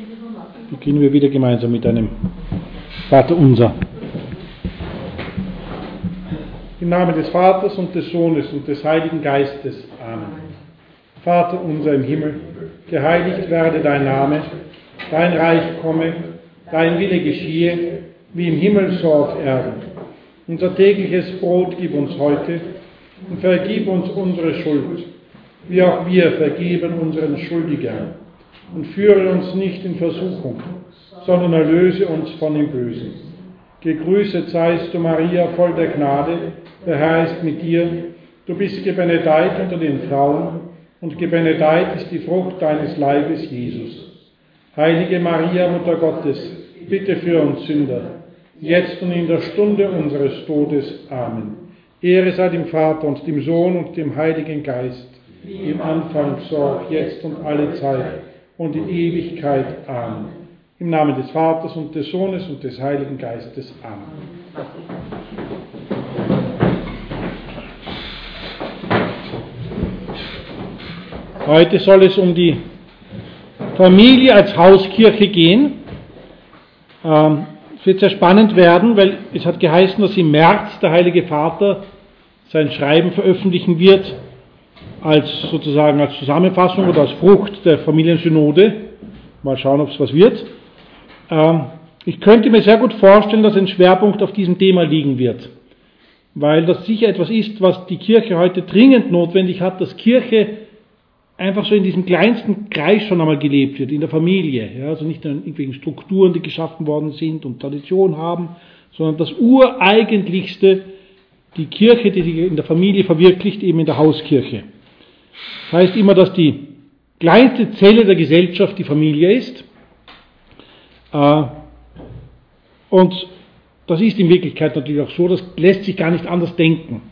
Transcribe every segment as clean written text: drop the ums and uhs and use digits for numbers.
Beginnen wir wieder gemeinsam mit einem Vater unser. Im Namen des Vaters und des Sohnes und des Heiligen Geistes. Amen. Vater unser im Himmel, geheiligt werde dein Name, dein Reich komme, dein Wille geschehe, wie im Himmel so auf Erden. Unser tägliches Brot gib uns heute und vergib uns unsere Schuld, wie auch wir vergeben unseren Schuldigern. Und führe uns nicht in Versuchung, sondern erlöse uns von dem Bösen. Gegrüßet seist du, Maria, voll der Gnade, der Herr ist mit dir. Du bist gebenedeit unter den Frauen, und gebenedeit ist die Frucht deines Leibes, Jesus. Heilige Maria, Mutter Gottes, bitte für uns Sünder, jetzt und in der Stunde unseres Todes. Amen. Ehre sei dem Vater und dem Sohn und dem Heiligen Geist, wie im Anfang, so auch jetzt und alle Zeit und in Ewigkeit. Amen. Im Namen des Vaters und des Sohnes und des Heiligen Geistes. Amen. Heute soll es um die Familie als Hauskirche gehen. Es wird sehr spannend werden, weil es hat geheißen, dass im März der Heilige Vater sein Schreiben veröffentlichen wird, als Zusammenfassung oder als Frucht der Familiensynode. Mal schauen, ob es was wird. Ich könnte mir sehr gut vorstellen, dass ein Schwerpunkt auf diesem Thema liegen wird, weil das sicher etwas ist, was die Kirche heute dringend notwendig hat, dass Kirche einfach so in diesem kleinsten Kreis schon einmal gelebt wird, in der Familie. Ja, also nicht in irgendwelchen Strukturen, die geschaffen worden sind und Tradition haben, sondern das Ureigentlichste, die Kirche, die sich in der Familie verwirklicht, eben in der Hauskirche. Das heißt immer, dass die kleinste Zelle der Gesellschaft die Familie ist. Und das ist in Wirklichkeit natürlich auch so, das lässt sich gar nicht anders denken.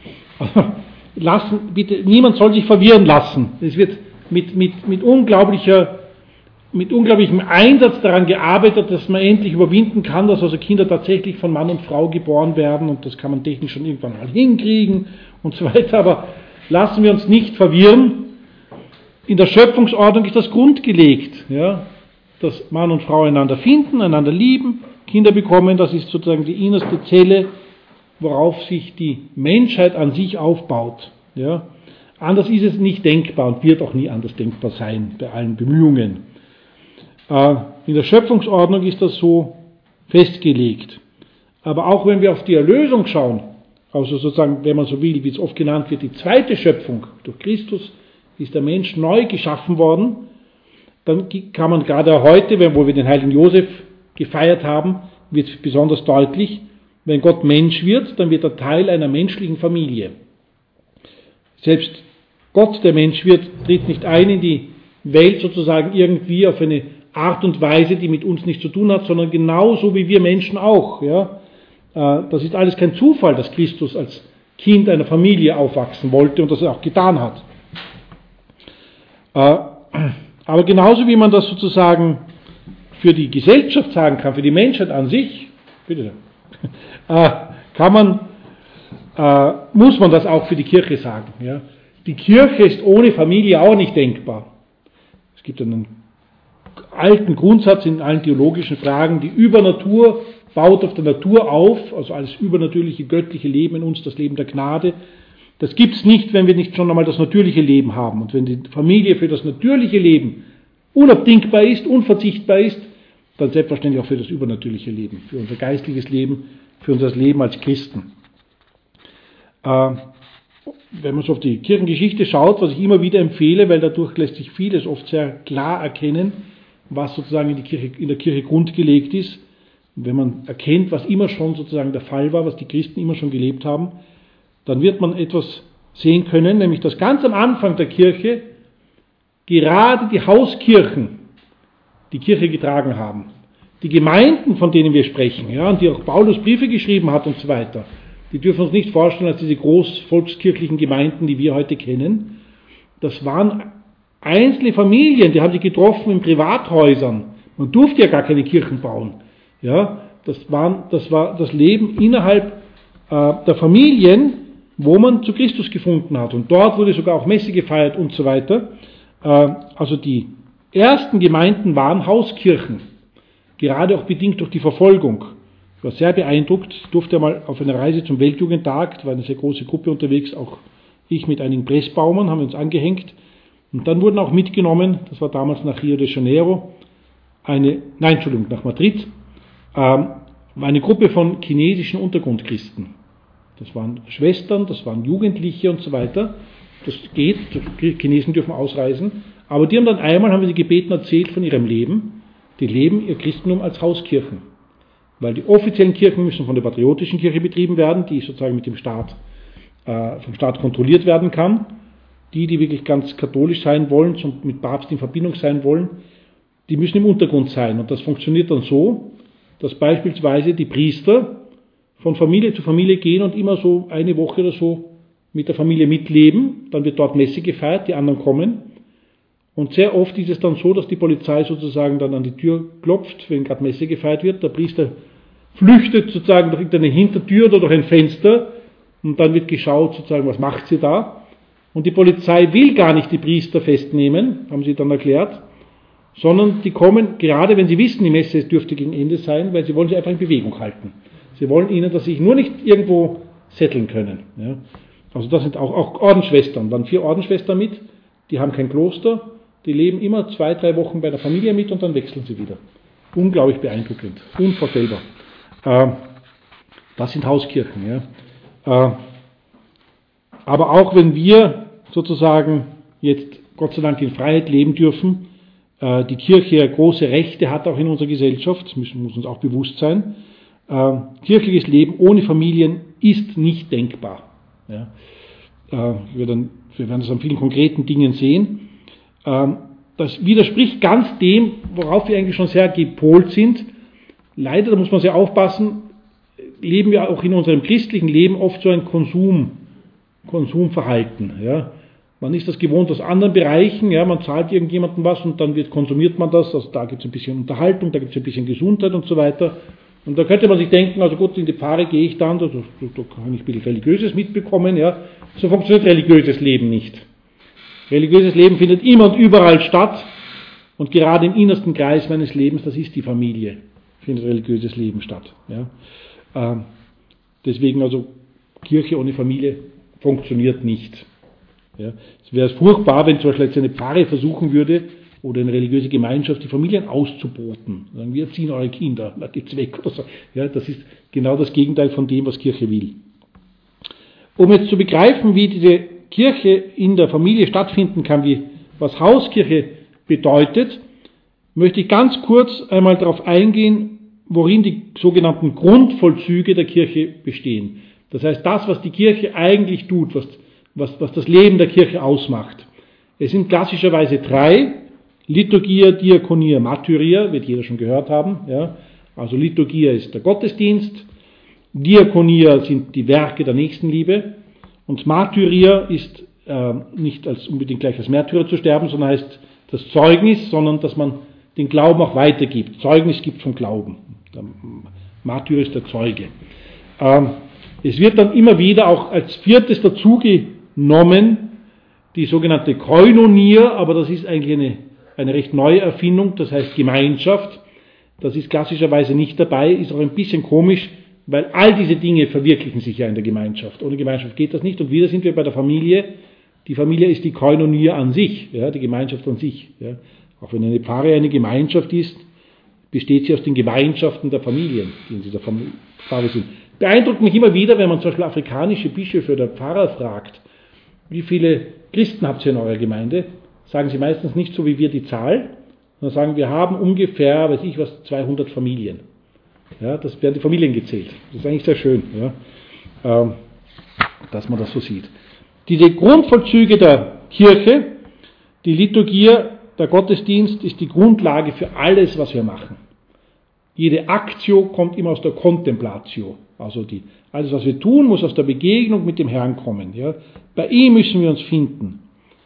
Bitte, niemand soll sich verwirren lassen. Es wird mit unglaublichem Einsatz daran gearbeitet, dass man endlich überwinden kann, dass also Kinder tatsächlich von Mann und Frau geboren werden, und das kann man technisch schon irgendwann mal hinkriegen und so weiter, aber lassen wir uns nicht verwirren. In der Schöpfungsordnung ist das grundgelegt, ja, dass Mann und Frau einander finden, einander lieben, Kinder bekommen, das ist sozusagen die innerste Zelle, worauf sich die Menschheit an sich aufbaut. Ja. Anders ist es nicht denkbar und wird auch nie anders denkbar sein, bei allen Bemühungen. In der Schöpfungsordnung ist das so festgelegt. Aber auch wenn wir auf die Erlösung schauen, also sozusagen, wenn man so will, wie es oft genannt wird, die zweite Schöpfung, durch Christus ist der Mensch neu geschaffen worden, dann kann man gerade heute, wo wir den heiligen Josef gefeiert haben, wird es besonders deutlich, wenn Gott Mensch wird, dann wird er Teil einer menschlichen Familie. Selbst Gott, der Mensch wird, tritt nicht ein in die Welt sozusagen irgendwie auf eine Art und Weise, die mit uns nichts zu tun hat, sondern genauso wie wir Menschen auch. Ja? Das ist alles kein Zufall, dass Christus als Kind einer Familie aufwachsen wollte und das er auch getan hat. Aber genauso wie man das sozusagen für die Gesellschaft sagen kann, für die Menschheit an sich, bitte, muss man das auch für die Kirche sagen. Ja? Die Kirche ist ohne Familie auch nicht denkbar. Es gibt einen alten Grundsatz in allen theologischen Fragen, die Übernatur baut auf der Natur auf, also alles übernatürliche, göttliche Leben in uns, das Leben der Gnade. Das gibt es nicht, wenn wir nicht schon einmal das natürliche Leben haben. Und wenn die Familie für das natürliche Leben unabdingbar ist, unverzichtbar ist, dann selbstverständlich auch für das übernatürliche Leben, für unser geistliches Leben, für unser Leben als Christen. Wenn man so auf die Kirchengeschichte schaut, was ich immer wieder empfehle, weil dadurch lässt sich vieles oft sehr klar erkennen, was sozusagen in der Kirche grundgelegt ist. Und wenn man erkennt, was immer schon sozusagen der Fall war, was die Christen immer schon gelebt haben, dann wird man etwas sehen können, nämlich dass ganz am Anfang der Kirche gerade die Hauskirchen die Kirche getragen haben. Die Gemeinden, von denen wir sprechen, ja, und die auch Paulus Briefe geschrieben hat und so weiter, die dürfen uns nicht vorstellen als diese großvolkskirchlichen Gemeinden, die wir heute kennen. Das waren einzelne Familien, die haben sich getroffen in Privathäusern. Man durfte ja gar keine Kirchen bauen. Ja, das war das Leben innerhalb der Familien, wo man zu Christus gefunden hat. Und dort wurde sogar auch Messe gefeiert und so weiter. Also die ersten Gemeinden waren Hauskirchen, gerade auch bedingt durch die Verfolgung. Ich war sehr beeindruckt, durfte mal auf einer Reise zum Weltjugendtag, da war eine sehr große Gruppe unterwegs, auch ich mit einigen Pressbaumern, haben wir uns angehängt. Und dann wurden auch mitgenommen, das war damals nach Rio de Janeiro, nach Madrid, eine Gruppe von chinesischen Untergrundchristen. Das waren Schwestern, das waren Jugendliche und so weiter. Das geht, die Chinesen dürfen ausreisen. Aber die haben dann einmal, haben wir sie gebeten, erzählt von ihrem Leben. Die leben ihr Christentum als Hauskirchen. Weil die offiziellen Kirchen müssen von der patriotischen Kirche betrieben werden, die sozusagen mit dem Staat, vom Staat kontrolliert werden kann. Die wirklich ganz katholisch sein wollen, mit Papst in Verbindung sein wollen, die müssen im Untergrund sein. Und das funktioniert dann so, dass beispielsweise die Priester von Familie zu Familie gehen und immer so eine Woche oder so mit der Familie mitleben. Dann wird dort Messe gefeiert, die anderen kommen. Und sehr oft ist es dann so, dass die Polizei sozusagen dann an die Tür klopft, wenn gerade Messe gefeiert wird. Der Priester flüchtet sozusagen durch irgendeine Hintertür oder durch ein Fenster und dann wird geschaut sozusagen, was macht sie da. Und die Polizei will gar nicht die Priester festnehmen, haben sie dann erklärt, sondern die kommen, gerade wenn sie wissen, die Messe dürfte gegen Ende sein, weil sie wollen sie einfach in Bewegung halten. Sie wollen ihnen, dass sie sich nur nicht irgendwo setteln können. Ja. Also das sind auch Ordensschwestern, waren 4 Ordensschwestern mit, die haben kein Kloster, die leben immer 2-3 Wochen bei der Familie mit und dann wechseln sie wieder. Unglaublich beeindruckend, unvorstellbar. Das sind Hauskirchen. Ja. Aber auch wenn wir sozusagen jetzt Gott sei Dank in Freiheit leben dürfen, die Kirche große Rechte hat auch in unserer Gesellschaft, das muss uns auch bewusst sein. Kirchliches Leben ohne Familien ist nicht denkbar. Ja. Wir werden das an vielen konkreten Dingen sehen. Das widerspricht ganz dem, worauf wir eigentlich schon sehr gepolt sind. Leider, da muss man sehr aufpassen, leben wir auch in unserem christlichen Leben oft so ein Konsumverhalten. Ja. Man ist das gewohnt aus anderen Bereichen, ja, man zahlt irgendjemandem was und dann konsumiert man das, also da gibt es ein bisschen Unterhaltung, da gibt es ein bisschen Gesundheit und so weiter. Und da könnte man sich denken, also gut, in die Pfarre gehe ich dann, da kann ich ein bisschen Religiöses mitbekommen, ja. So funktioniert religiöses Leben nicht. Religiöses Leben findet immer und überall statt und gerade im innersten Kreis meines Lebens, das ist die Familie, findet religiöses Leben statt. Ja. Deswegen also Kirche ohne Familie funktioniert nicht. Ja. Es wäre furchtbar, wenn zum Beispiel jetzt eine Pfarre versuchen würde, oder eine religiöse Gemeinschaft, die Familien auszuboten. Sagen, wir ziehen eure Kinder, da geht's weg oder so. Ja, das ist genau das Gegenteil von dem, was Kirche will. Um jetzt zu begreifen, wie diese Kirche in der Familie stattfinden kann, was Hauskirche bedeutet, möchte ich ganz kurz einmal darauf eingehen, worin die sogenannten Grundvollzüge der Kirche bestehen. Das heißt, das, was die Kirche eigentlich tut, was das Leben der Kirche ausmacht. Es sind klassischerweise 3: Liturgia, Diakonia, Martyria, wird jeder schon gehört haben. Ja. Also Liturgia ist der Gottesdienst, Diakonia sind die Werke der Nächstenliebe und Martyria ist nicht unbedingt gleich als Märtyrer zu sterben, sondern heißt das Zeugnis, sondern dass man den Glauben auch weitergibt. Zeugnis gibt vom Glauben. Der Martyr ist der Zeuge. Es wird dann immer wieder auch als 4. dazu genommen, die sogenannte Koinonia, aber das ist eigentlich eine recht neue Erfindung, das heißt Gemeinschaft. Das ist klassischerweise nicht dabei, ist auch ein bisschen komisch, weil all diese Dinge verwirklichen sich ja in der Gemeinschaft. Ohne Gemeinschaft geht das nicht und wieder sind wir bei der Familie. Die Familie ist die Koinonia an sich, ja, die Gemeinschaft an sich. Ja. Auch wenn eine Pfarre eine Gemeinschaft ist, besteht sie aus den Gemeinschaften der Familien, die in dieser Pfarre sind. Beeindruckt mich immer wieder, wenn man zum Beispiel afrikanische Bischöfe oder Pfarrer fragt, wie viele Christen habt ihr in eurer Gemeinde? Sagen sie meistens nicht so wie wir die Zahl, sondern sagen, wir haben ungefähr, 200 Familien. Ja, das werden die Familien gezählt. Das ist eigentlich sehr schön, ja, dass man das so sieht. Diese Grundvollzüge der Kirche, die Liturgie, der Gottesdienst, ist die Grundlage für alles, was wir machen. Jede Actio kommt immer aus der Contemplatio. Also alles, was wir tun, muss aus der Begegnung mit dem Herrn kommen. Ja. Bei ihm müssen wir uns finden.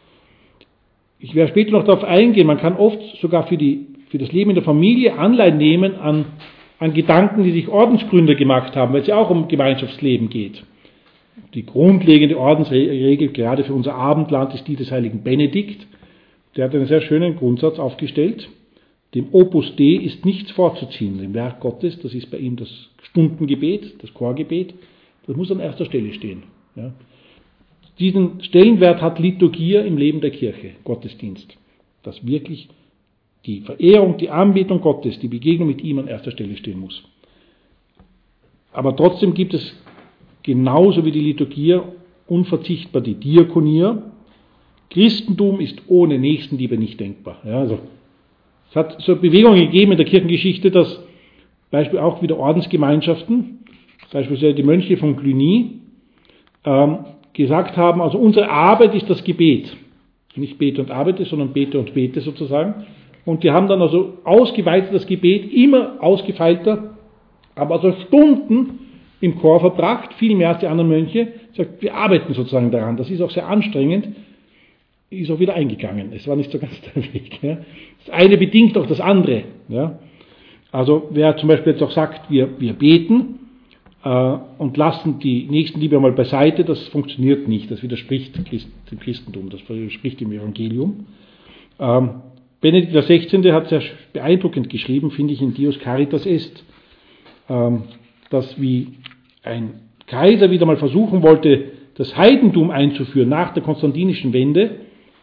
Ich werde später noch darauf eingehen, man kann oft sogar für das Leben in der Familie Anleihen nehmen an Gedanken, die sich Ordensgründer gemacht haben, weil es ja auch um Gemeinschaftsleben geht. Die grundlegende Ordensregel, gerade für unser Abendland, ist die des heiligen Benedikt. der hat einen sehr schönen Grundsatz aufgestellt. Dem Opus Dei ist nichts vorzuziehen, dem Werk Gottes, das ist bei ihm das Stundengebet, das Chorgebet, das muss an erster Stelle stehen. Ja. Diesen Stellenwert hat Liturgie im Leben der Kirche, Gottesdienst, dass wirklich die Verehrung, die Anbetung Gottes, die Begegnung mit ihm an erster Stelle stehen muss. Aber trotzdem gibt es genauso wie die Liturgie unverzichtbar die Diakonie. Christentum ist ohne Nächstenliebe nicht denkbar. Ja, also, es hat so Bewegungen gegeben in der Kirchengeschichte, dass Beispiel auch wieder Ordensgemeinschaften, beispielsweise die Mönche von Cluny, gesagt haben, also unsere Arbeit ist das Gebet. Nicht bete und arbeite, sondern bete und bete sozusagen. Und die haben dann also ausgeweitet das Gebet, immer ausgefeilter, aber also Stunden im Chor verbracht, viel mehr als die anderen Mönche. Sagt, wir arbeiten sozusagen daran. Das ist auch sehr anstrengend. Ist auch wieder eingegangen. Es war nicht so ganz der Weg. Ja. Das eine bedingt auch das andere. Ja. Also wer zum Beispiel jetzt auch sagt, wir beten und lassen die Nächstenliebe einmal beiseite, das funktioniert nicht. Das widerspricht dem Christentum, das widerspricht dem Evangelium. Benedikt XVI. Hat sehr beeindruckend geschrieben, finde ich, in Dios Caritas Est, dass wie ein Kaiser wieder mal versuchen wollte, das Heidentum einzuführen nach der konstantinischen Wende,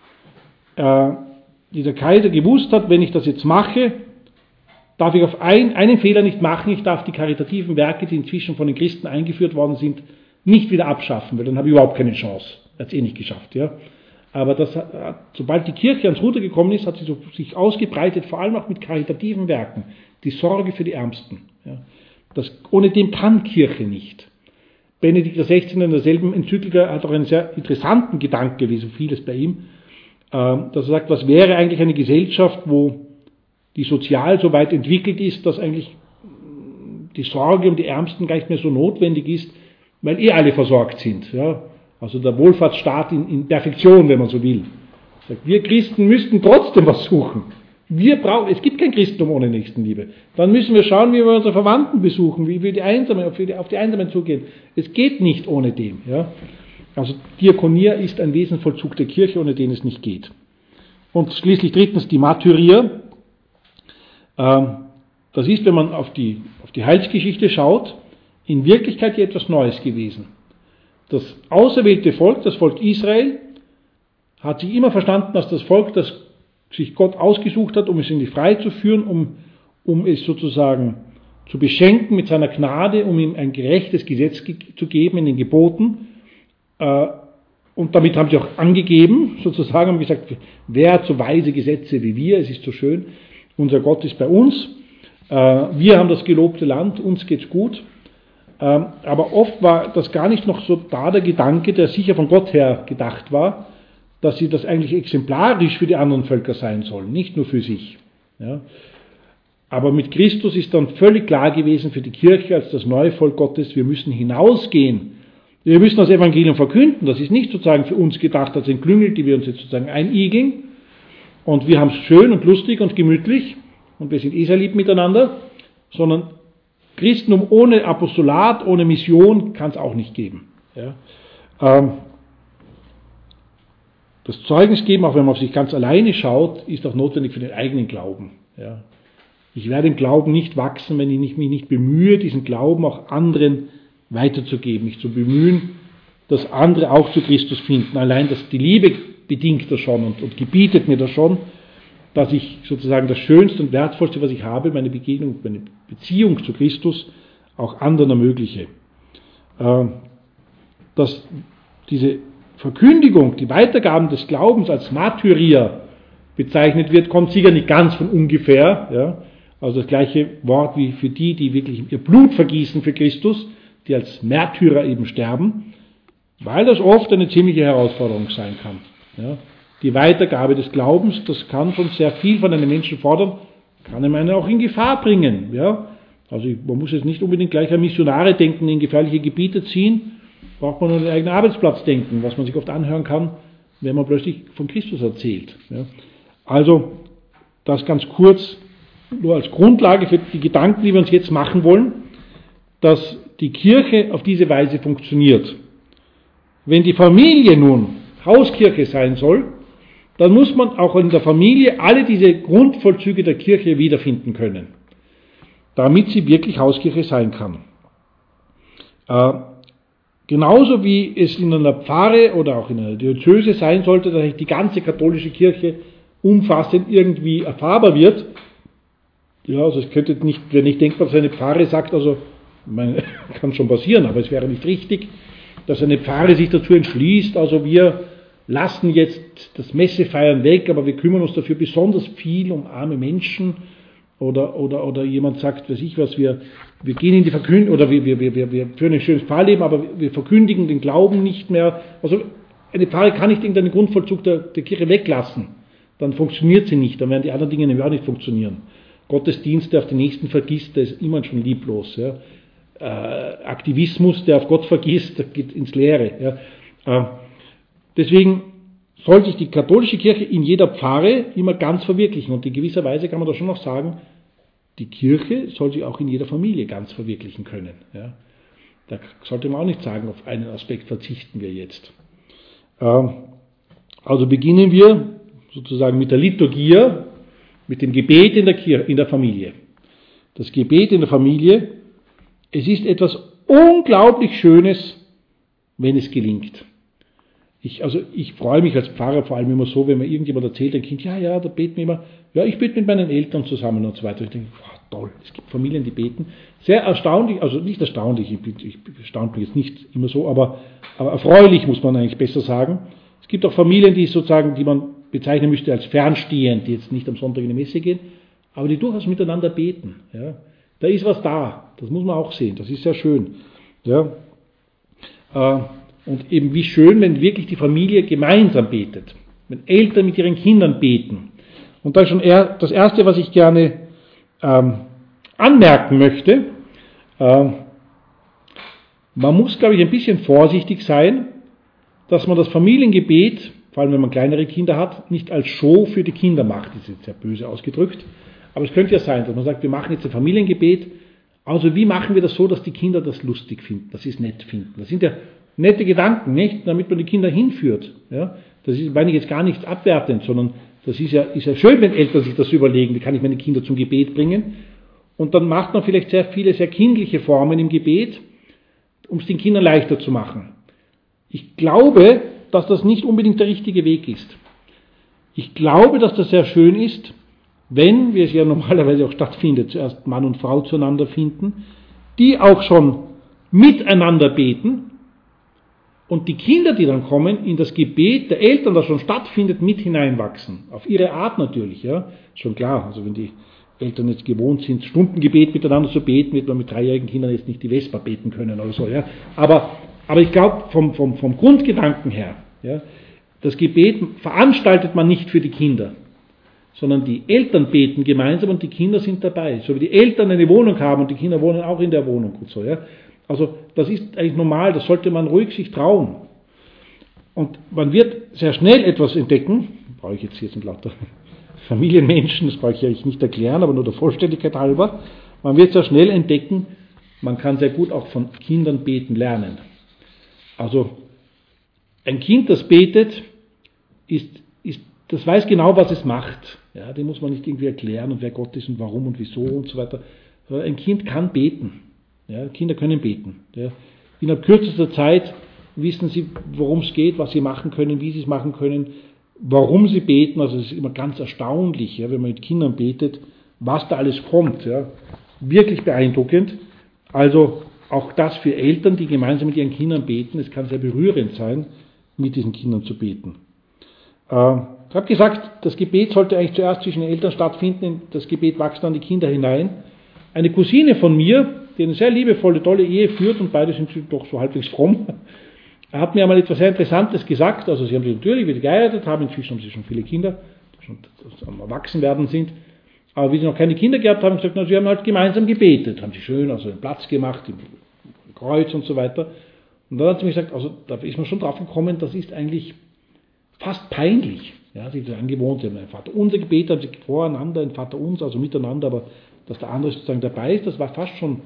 dieser Kaiser gewusst hat, wenn ich das jetzt mache, darf ich auf einen Fehler nicht machen, ich darf die karitativen Werke, die inzwischen von den Christen eingeführt worden sind, nicht wieder abschaffen, weil dann habe ich überhaupt keine Chance. Er hat es nicht geschafft. Ja. Aber sobald die Kirche ans Ruder gekommen ist, hat sie sich ausgebreitet, vor allem auch mit karitativen Werken, die Sorge für die Ärmsten. Ja. Ohne dem kann Kirche nicht. Benedikt XVI. In derselben Enzyklika hat auch einen sehr interessanten Gedanke, wie so vieles bei ihm, dass er sagt, was wäre eigentlich eine Gesellschaft, wo die sozial so weit entwickelt ist, dass eigentlich die Sorge um die Ärmsten gar nicht mehr so notwendig ist, weil alle versorgt sind. Ja? Also der Wohlfahrtsstaat in Perfektion, wenn man so will. Sagt, wir Christen müssten trotzdem was suchen. Es gibt kein Christentum ohne Nächstenliebe. Dann müssen wir schauen, wie wir unsere Verwandten besuchen, wie wir auf die Einsamen zugehen. Es geht nicht ohne dem. Ja? Also Diakonie ist ein Wesensvollzug der Kirche, ohne den es nicht geht. Und schließlich drittens die Martyrier. Das ist, wenn man auf die Heilsgeschichte schaut, in Wirklichkeit hier etwas Neues gewesen. Das auserwählte Volk, das Volk Israel, hat sich immer verstanden als das Volk, das sich Gott ausgesucht hat, um es in die Freiheit zu führen, um es sozusagen zu beschenken mit seiner Gnade, um ihm ein gerechtes Gesetz zu geben in den Geboten. Und damit haben sie auch angegeben, sozusagen, haben gesagt, wer hat so weise Gesetze wie wir, es ist so schön, unser Gott ist bei uns, wir haben das gelobte Land, uns geht's gut. Aber oft war das gar nicht noch so da der Gedanke, der sicher von Gott her gedacht war, dass sie das eigentlich exemplarisch für die anderen Völker sein sollen, nicht nur für sich. Ja. Aber mit Christus ist dann völlig klar gewesen für die Kirche als das neue Volk Gottes, wir müssen hinausgehen. Wir müssen das Evangelium verkünden. Das ist nicht sozusagen für uns gedacht als ein Klüngel, die wir uns jetzt sozusagen einigeln. Und wir haben es schön und lustig und gemütlich und wir sind sehr lieb miteinander, sondern Christentum ohne Apostolat, ohne Mission kann es auch nicht geben. Ja. Das Zeugnis geben, auch wenn man auf sich ganz alleine schaut, ist auch notwendig für den eigenen Glauben. Ja. Ich werde im Glauben nicht wachsen, wenn ich mich nicht bemühe, diesen Glauben auch anderen weiterzugeben, mich zu bemühen, dass andere auch zu Christus finden. Allein die Liebe bedingt das schon und gebietet mir das schon, dass ich sozusagen das Schönste und Wertvollste, was ich habe, meine Begegnung, meine Beziehung zu Christus auch anderen ermögliche. Dass diese Verkündigung, die Weitergabe des Glaubens als Martyrier bezeichnet wird, kommt sicher nicht ganz von ungefähr. Ja? Also das gleiche Wort wie für die wirklich ihr Blut vergießen für Christus, die als Märtyrer eben sterben, weil das oft eine ziemliche Herausforderung sein kann. Ja? Die Weitergabe des Glaubens, das kann schon sehr viel von einem Menschen fordern, kann einen auch in Gefahr bringen. Ja? Also man muss jetzt nicht unbedingt gleich an Missionare denken, in gefährliche Gebiete ziehen, braucht man an den eigenen Arbeitsplatz denken, was man sich oft anhören kann, wenn man plötzlich von Christus erzählt. Ja? Also das ganz kurz, nur als Grundlage für die Gedanken, die wir uns jetzt machen wollen, dass die Kirche auf diese Weise funktioniert. Wenn die Familie nun Hauskirche sein soll, dann muss man auch in der Familie alle diese Grundvollzüge der Kirche wiederfinden können, damit sie wirklich Hauskirche sein kann. Genauso wie es in einer Pfarre oder auch in einer Diözese sein sollte, dass die ganze katholische Kirche umfassend irgendwie erfahrbar wird. Ja, also es könnte nicht, wenn ich denkbar, dass eine Pfarre sagt, also kann schon passieren, aber es wäre nicht richtig, dass eine Pfarre sich dazu entschließt, also wir lassen jetzt das Messefeiern weg, aber wir kümmern uns dafür besonders viel um arme Menschen oder jemand sagt, weiß ich was, wir gehen in die Verkündigung oder wir führen ein schönes Pfarrleben, aber wir verkündigen den Glauben nicht mehr. Also eine Pfarre kann nicht irgendeinen Grundvollzug der Kirche weglassen, dann funktioniert sie nicht, dann werden die anderen Dinge nämlich auch nicht funktionieren. Gottesdienst, der auf den Nächsten vergisst, der ist immer schon lieblos. Ja. Aktivismus, der auf Gott vergisst, der geht ins Leere. Ja. Deswegen soll sich die katholische Kirche in jeder Pfarre immer ganz verwirklichen. Und in gewisser Weise kann man da schon noch sagen, die Kirche soll sich auch in jeder Familie ganz verwirklichen können. Ja. Da sollte man auch nicht sagen, auf einen Aspekt verzichten wir jetzt. Also beginnen wir sozusagen mit der Liturgie, mit dem Gebet in der Familie. Das Gebet in der Familie, es ist etwas unglaublich Schönes, wenn es gelingt. Ich freue mich als Pfarrer vor allem immer so, wenn mir irgendjemand erzählt, ein Kind, da beten wir immer, ich bete mit meinen Eltern zusammen und so weiter. Ich denke, toll, es gibt Familien, die beten. Sehr erstaunlich, also nicht erstaunlich, ich erstaunt mich jetzt nicht immer so, aber erfreulich muss man eigentlich besser sagen. Es gibt auch Familien, die man bezeichnen müsste als fernstehend, die jetzt nicht am Sonntag in die Messe gehen, aber die durchaus miteinander beten. Ja. Da ist was da, das muss man auch sehen, das ist sehr schön. Ja. Und eben wie schön, wenn wirklich die Familie gemeinsam betet, wenn Eltern mit ihren Kindern beten. Und da ist schon das Erste, was ich gerne anmerken möchte. Man muss, glaube ich, ein bisschen vorsichtig sein, dass man das Familiengebet, vor allem wenn man kleinere Kinder hat, nicht als Show für die Kinder macht. Das ist jetzt sehr böse ausgedrückt. Aber es könnte ja sein, dass man sagt, wir machen jetzt ein Familiengebet. Also wie machen wir das so, dass die Kinder das lustig finden, dass sie es nett finden? Das sind ja nette Gedanken, nicht? Damit man die Kinder hinführt. Ja? Das ist, meine ich, jetzt gar nichts abwertend, sondern das ist ja schön, wenn Eltern sich das überlegen, wie kann ich meine Kinder zum Gebet bringen. Und dann macht man vielleicht sehr viele, sehr kindliche Formen im Gebet, um es den Kindern leichter zu machen. Ich glaube, dass das nicht unbedingt der richtige Weg ist. Ich glaube, dass das sehr schön ist, wenn, wie es ja normalerweise auch stattfindet, zuerst Mann und Frau zueinander finden, die auch schon miteinander beten und die Kinder, die dann kommen, in das Gebet der Eltern, das schon stattfindet, mit hineinwachsen. Auf ihre Art natürlich, ja. Ist schon klar, also wenn die Eltern jetzt gewohnt sind, Stundengebet miteinander zu beten, wird man mit 3-jährigen Kindern jetzt nicht die Vesper beten können oder so, ja. Aber ich glaube, vom Grundgedanken her, ja, das Gebet veranstaltet man nicht für die Kinder, sondern die Eltern beten gemeinsam und die Kinder sind dabei. So wie die Eltern eine Wohnung haben und die Kinder wohnen auch in der Wohnung und so, ja. Also das ist eigentlich normal, das sollte man ruhig sich trauen. Und man wird sehr schnell etwas entdecken, brauche ich jetzt nicht lauter Familienmenschen, das brauche ich eigentlich nicht erklären, aber nur der Vollständigkeit halber, man wird sehr schnell entdecken, man kann sehr gut auch von Kindern beten lernen. Also ein Kind, das betet, das weiß genau, was es macht. Ja, dem muss man nicht irgendwie erklären und wer Gott ist und warum und wieso und so weiter. Ein Kind kann beten. Ja, Kinder können beten. Ja. Innerhalb kürzester Zeit wissen sie, worum es geht, was sie machen können, wie sie es machen können, warum sie beten. Also es ist immer ganz erstaunlich, ja, wenn man mit Kindern betet, was da alles kommt. Ja. Wirklich beeindruckend. Also auch das für Eltern, die gemeinsam mit ihren Kindern beten, es kann sehr berührend sein, mit diesen Kindern zu beten. Ich habe gesagt, das Gebet sollte eigentlich zuerst zwischen den Eltern stattfinden, in das Gebet wachsen dann die Kinder hinein. Eine Cousine von mir, die eine sehr liebevolle, tolle Ehe führt und beide sind doch so halbwegs fromm, hat mir einmal etwas sehr Interessantes gesagt. Also sie haben sich natürlich wieder geheiratet, inzwischen haben sie schon viele Kinder, die schon am Erwachsenwerden sind. Aber wie sie noch keine Kinder gehabt haben, gesagt, sie haben halt gemeinsam gebetet, haben sie schön also einen Platz gemacht, im Kreuz und so weiter. Und dann hat sie mir gesagt, also da ist man schon drauf gekommen, das ist eigentlich fast peinlich. Ja, sie sind angewohnt, sie haben ein Vaterunser gebetet, haben sie voreinander, ein Vaterunser, also miteinander, aber dass der andere sozusagen dabei ist, das war fast schon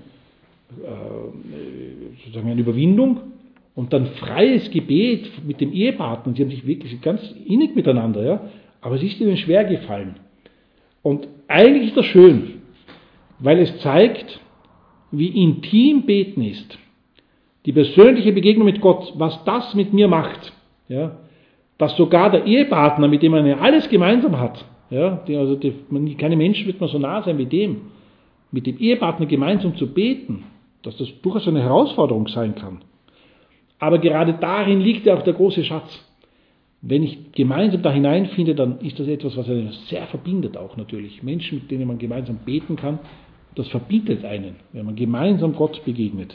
sozusagen eine Überwindung. Und dann freies Gebet mit dem Ehepartner, sie haben sich wirklich ganz innig miteinander, ja. Aber es ist ihnen schwer gefallen. Und eigentlich ist das schön, weil es zeigt, wie intim Beten ist. Die persönliche Begegnung mit Gott, was das mit mir macht. Ja, dass sogar der Ehepartner, mit dem man ja alles gemeinsam hat, ja, keine Menschen wird man so nah sein wie dem, mit dem Ehepartner gemeinsam zu beten, dass das durchaus eine Herausforderung sein kann. Aber gerade darin liegt ja auch der große Schatz. Wenn ich gemeinsam da hineinfinde, dann ist das etwas, was einen sehr verbindet auch natürlich. Menschen, mit denen man gemeinsam beten kann, das verbindet einen, wenn man gemeinsam Gott begegnet.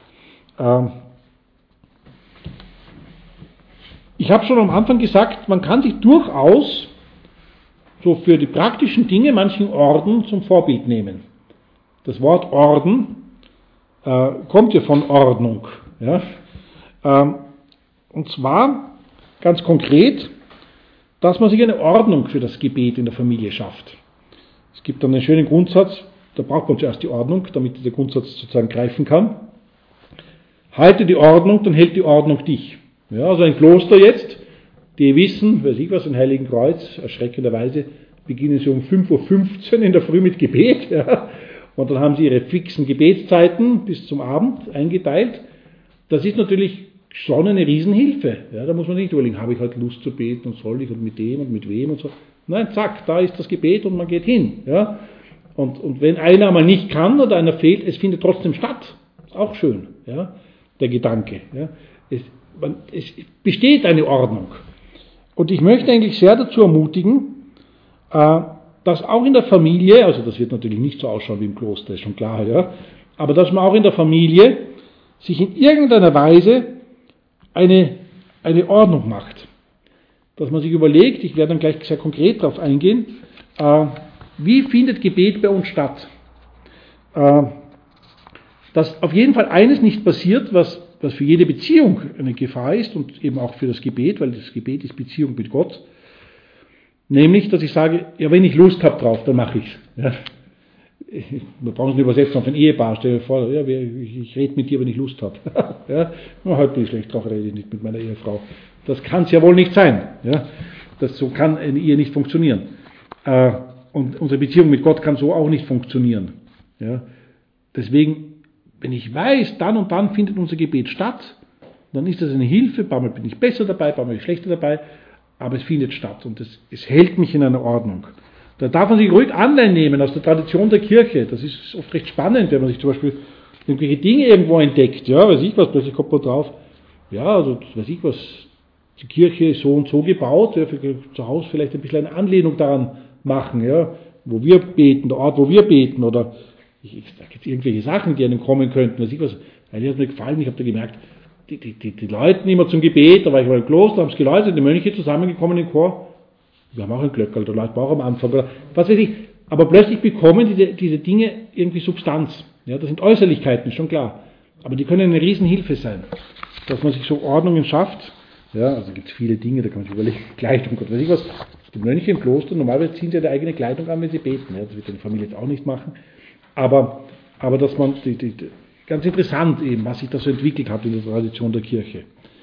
Ich habe schon am Anfang gesagt, man kann sich durchaus so für die praktischen Dinge manchen Orden zum Vorbild nehmen. Das Wort Orden kommt ja von Ordnung. Ja? Und zwar ganz konkret, dass man sich eine Ordnung für das Gebet in der Familie schafft. Es gibt dann einen schönen Grundsatz, da braucht man zuerst die Ordnung, damit dieser Grundsatz sozusagen greifen kann. Halte die Ordnung, dann hält die Ordnung dich. Ja, also ein Kloster jetzt, die wissen, weiß ich was, ein Heiligen Kreuz, erschreckenderweise beginnen sie um 5:15 Uhr in der Früh mit Gebet, ja, und dann haben sie ihre fixen Gebetszeiten bis zum Abend eingeteilt. Das ist natürlich schon eine Riesenhilfe. Ja, da muss man nicht überlegen, habe ich heute Lust zu beten und soll ich und mit dem und mit wem und so. Nein, zack, da ist das Gebet und man geht hin. Ja. Und wenn einer mal nicht kann oder einer fehlt, es findet trotzdem statt. Ist auch schön, ja, der Gedanke. Ja. Es besteht eine Ordnung. Und ich möchte eigentlich sehr dazu ermutigen, dass auch in der Familie, also das wird natürlich nicht so ausschauen wie im Kloster, ist schon klar, ja, aber dass man auch in der Familie sich in irgendeiner Weise eine Ordnung macht. Dass man sich überlegt, ich werde dann gleich sehr konkret darauf eingehen, wie findet Gebet bei uns statt? Dass auf jeden Fall eines nicht passiert, was für jede Beziehung eine Gefahr ist und eben auch für das Gebet, weil das Gebet ist Beziehung mit Gott. Nämlich, dass ich sage, ja, wenn ich Lust habe drauf, dann mache ich es. Ja. Wir brauchen es nicht übersetzen auf ein Ehepaar. Stell dir vor, ja, ich rede mit dir, wenn ich Lust habe. Ja, heute bin ich schlecht drauf, rede ich nicht mit meiner Ehefrau. Das kann es ja wohl nicht sein. Ja. So kann eine Ehe nicht funktionieren. Und unsere Beziehung mit Gott kann so auch nicht funktionieren. Ja. Deswegen, wenn ich weiß, dann und dann findet unser Gebet statt, dann ist das eine Hilfe. Ein paar Mal bin ich besser dabei, ein paar Mal bin ich schlechter dabei, aber es findet statt und es hält mich in einer Ordnung. Da darf man sich ruhig Anleihen nehmen aus der Tradition der Kirche. Das ist oft recht spannend, wenn man sich zum Beispiel irgendwelche Dinge irgendwo entdeckt. Ja, weiß ich was, plötzlich kommt man drauf. Ja, also weiß ich was, die Kirche ist so und so gebaut, ja, für zu Hause vielleicht ein bisschen eine Anlehnung daran machen, ja, wo wir beten, der Ort, wo wir beten, oder ich sage jetzt irgendwelche Sachen, die einem kommen könnten, weiß ich was, weil die hat mir gefallen, ich habe da gemerkt, die Leuten immer zum Gebet, da war ich mal im Kloster, haben es geläutet, die Mönche zusammengekommen im Chor, wir haben auch ein Glöckerl, da läutet man auch am Anfang, oder was weiß ich, aber plötzlich bekommen diese Dinge irgendwie Substanz, ja, das sind Äußerlichkeiten, schon klar, aber die können eine Riesenhilfe sein, dass man sich so Ordnungen schafft. Ja, also gibt es viele Dinge, da kann man sich überlegen, Kleidung, Gott weiß ich was, die Mönche im Kloster, normalerweise ziehen sie ja die eigene Kleidung an, wenn sie beten, ja, das wird die Familie jetzt auch nicht machen, aber dass man, ganz interessant eben, was sich da so entwickelt hat in der Tradition der Kirche.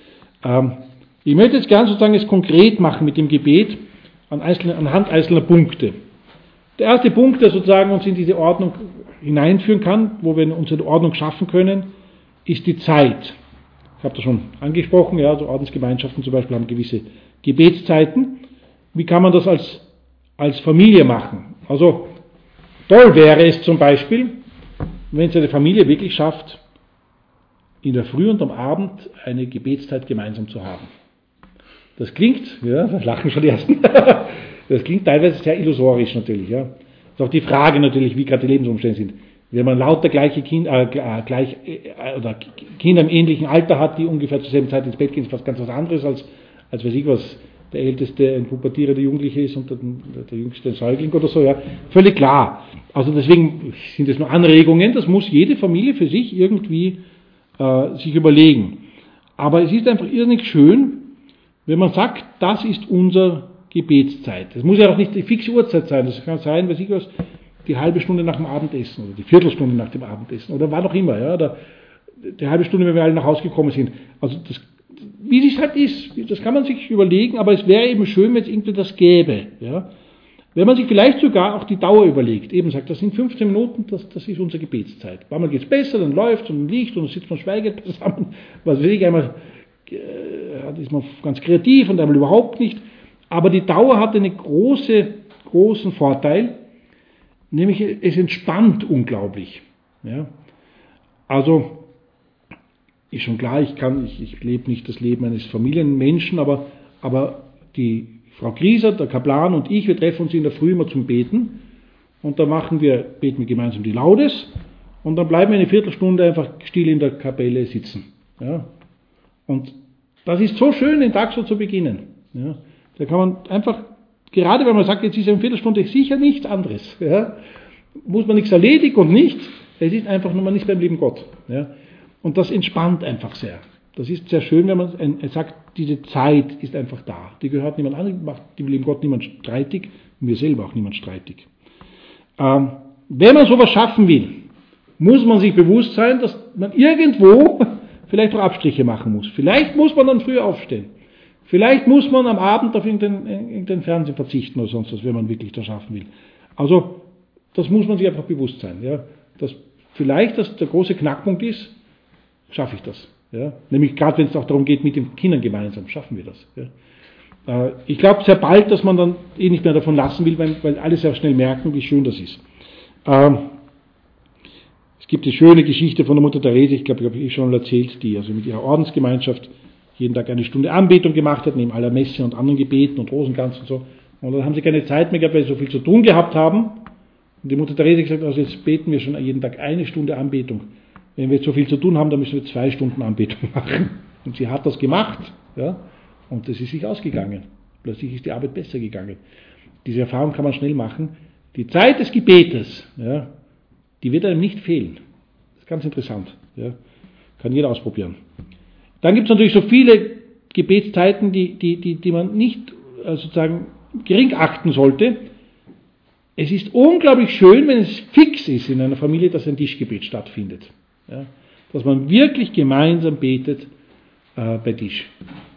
Ich möchte jetzt gerne sozusagen es konkret machen mit dem Gebet anhand einzelner Punkte. Der erste Punkt, der sozusagen uns in diese Ordnung hineinführen kann, wo wir uns eine Ordnung schaffen können, ist die Zeit. Ich habe das schon angesprochen, ja, so Ordensgemeinschaften zum Beispiel haben gewisse Gebetszeiten. Wie kann man das als Familie machen? Also toll wäre es zum Beispiel, wenn es eine Familie wirklich schafft, in der Früh und am Abend eine Gebetszeit gemeinsam zu haben. Das klingt, ja, da lachen schon die Ersten, das klingt teilweise sehr illusorisch natürlich. Ja. Das ist auch die Frage natürlich, wie gerade die Lebensumstände sind. Wenn man lauter gleiche Kinder im ähnlichen Alter hat, die ungefähr zur selben Zeit ins Bett gehen, ist was ganz was anderes, als weiß ich was, der Älteste ein pubertierender Jugendliche ist und der Jüngste ein Säugling oder so. Ja. Völlig klar. Also deswegen sind es nur Anregungen, das muss jede Familie für sich irgendwie sich überlegen. Aber es ist einfach irrsinnig schön, wenn man sagt, das ist unsere Gebetszeit. Das muss ja auch nicht die fixe Uhrzeit sein, das kann sein, weiß ich was, die halbe Stunde nach dem Abendessen oder die Viertelstunde nach dem Abendessen oder wann auch immer, ja, oder die halbe Stunde, wenn wir alle nach Hause gekommen sind. Also das wie es halt ist, das kann man sich überlegen, aber es wäre eben schön, wenn es irgendwie das gäbe. Ja? Wenn man sich vielleicht sogar auch die Dauer überlegt, eben sagt, das sind 15 Minuten, das ist unsere Gebetszeit. Manchmal geht es besser, dann läuft es und dann liegt und dann sitzt man schweigend zusammen. Was weiß ich, einmal ist man ganz kreativ und einmal überhaupt nicht. Aber die Dauer hat einen großen Vorteil, nämlich es entspannt unglaublich. Ja? Also, ist schon klar, ich lebe nicht das Leben eines Familienmenschen, aber die Frau Grieser, der Kaplan und ich, wir treffen uns in der Früh immer zum Beten und da beten wir gemeinsam die Laudes und dann bleiben wir eine Viertelstunde einfach still in der Kapelle sitzen. Ja? Und das ist so schön, den Tag so zu beginnen. Ja? Da kann man einfach, gerade wenn man sagt, jetzt ist eine Viertelstunde sicher nichts anderes, ja? Muss man nichts erledigen und nichts, es ist einfach nur, man ist beim lieben Gott. Ja? Und das entspannt einfach sehr. Das ist sehr schön, wenn man sagt, diese Zeit ist einfach da. Die gehört niemand anderem, macht dem lieben Gott niemand streitig und mir selber auch niemand streitig. Wenn man sowas schaffen will, muss man sich bewusst sein, dass man irgendwo vielleicht auch Abstriche machen muss. Vielleicht muss man dann früher aufstehen. Vielleicht muss man am Abend auf irgendein Fernsehen verzichten oder sonst was, wenn man wirklich das schaffen will. Also, das muss man sich einfach bewusst sein. Ja? Dass vielleicht der große Knackpunkt ist, schaffe ich das. Ja? Nämlich gerade, wenn es auch darum geht, mit den Kindern gemeinsam, schaffen wir das. Ja? Ich glaube sehr bald, dass man dann nicht mehr davon lassen will, weil alle sehr schnell merken, wie schön das ist. Es gibt die schöne Geschichte von der Mutter Therese, ich glaube, ich habe ich schon erzählt, die also mit ihrer Ordensgemeinschaft jeden Tag eine Stunde Anbetung gemacht hat, neben aller Messe und anderen Gebeten und Rosenkranz und so. Und dann haben sie keine Zeit mehr gehabt, weil sie so viel zu tun gehabt haben. Und die Mutter Therese hat gesagt, also jetzt beten wir schon jeden Tag eine Stunde Anbetung. Wenn wir jetzt so viel zu tun haben, dann müssen wir 2 Stunden Anbetung machen. Und sie hat das gemacht, ja, und das ist sich ausgegangen. Plötzlich ist die Arbeit besser gegangen. Diese Erfahrung kann man schnell machen. Die Zeit des Gebetes, ja, die wird einem nicht fehlen. Das ist ganz interessant. Ja. Kann jeder ausprobieren. Dann gibt es natürlich so viele Gebetszeiten, die man nicht sozusagen gering achten sollte. Es ist unglaublich schön, wenn es fix ist in einer Familie, dass ein Tischgebet stattfindet. Ja, dass man wirklich gemeinsam betet bei Tisch.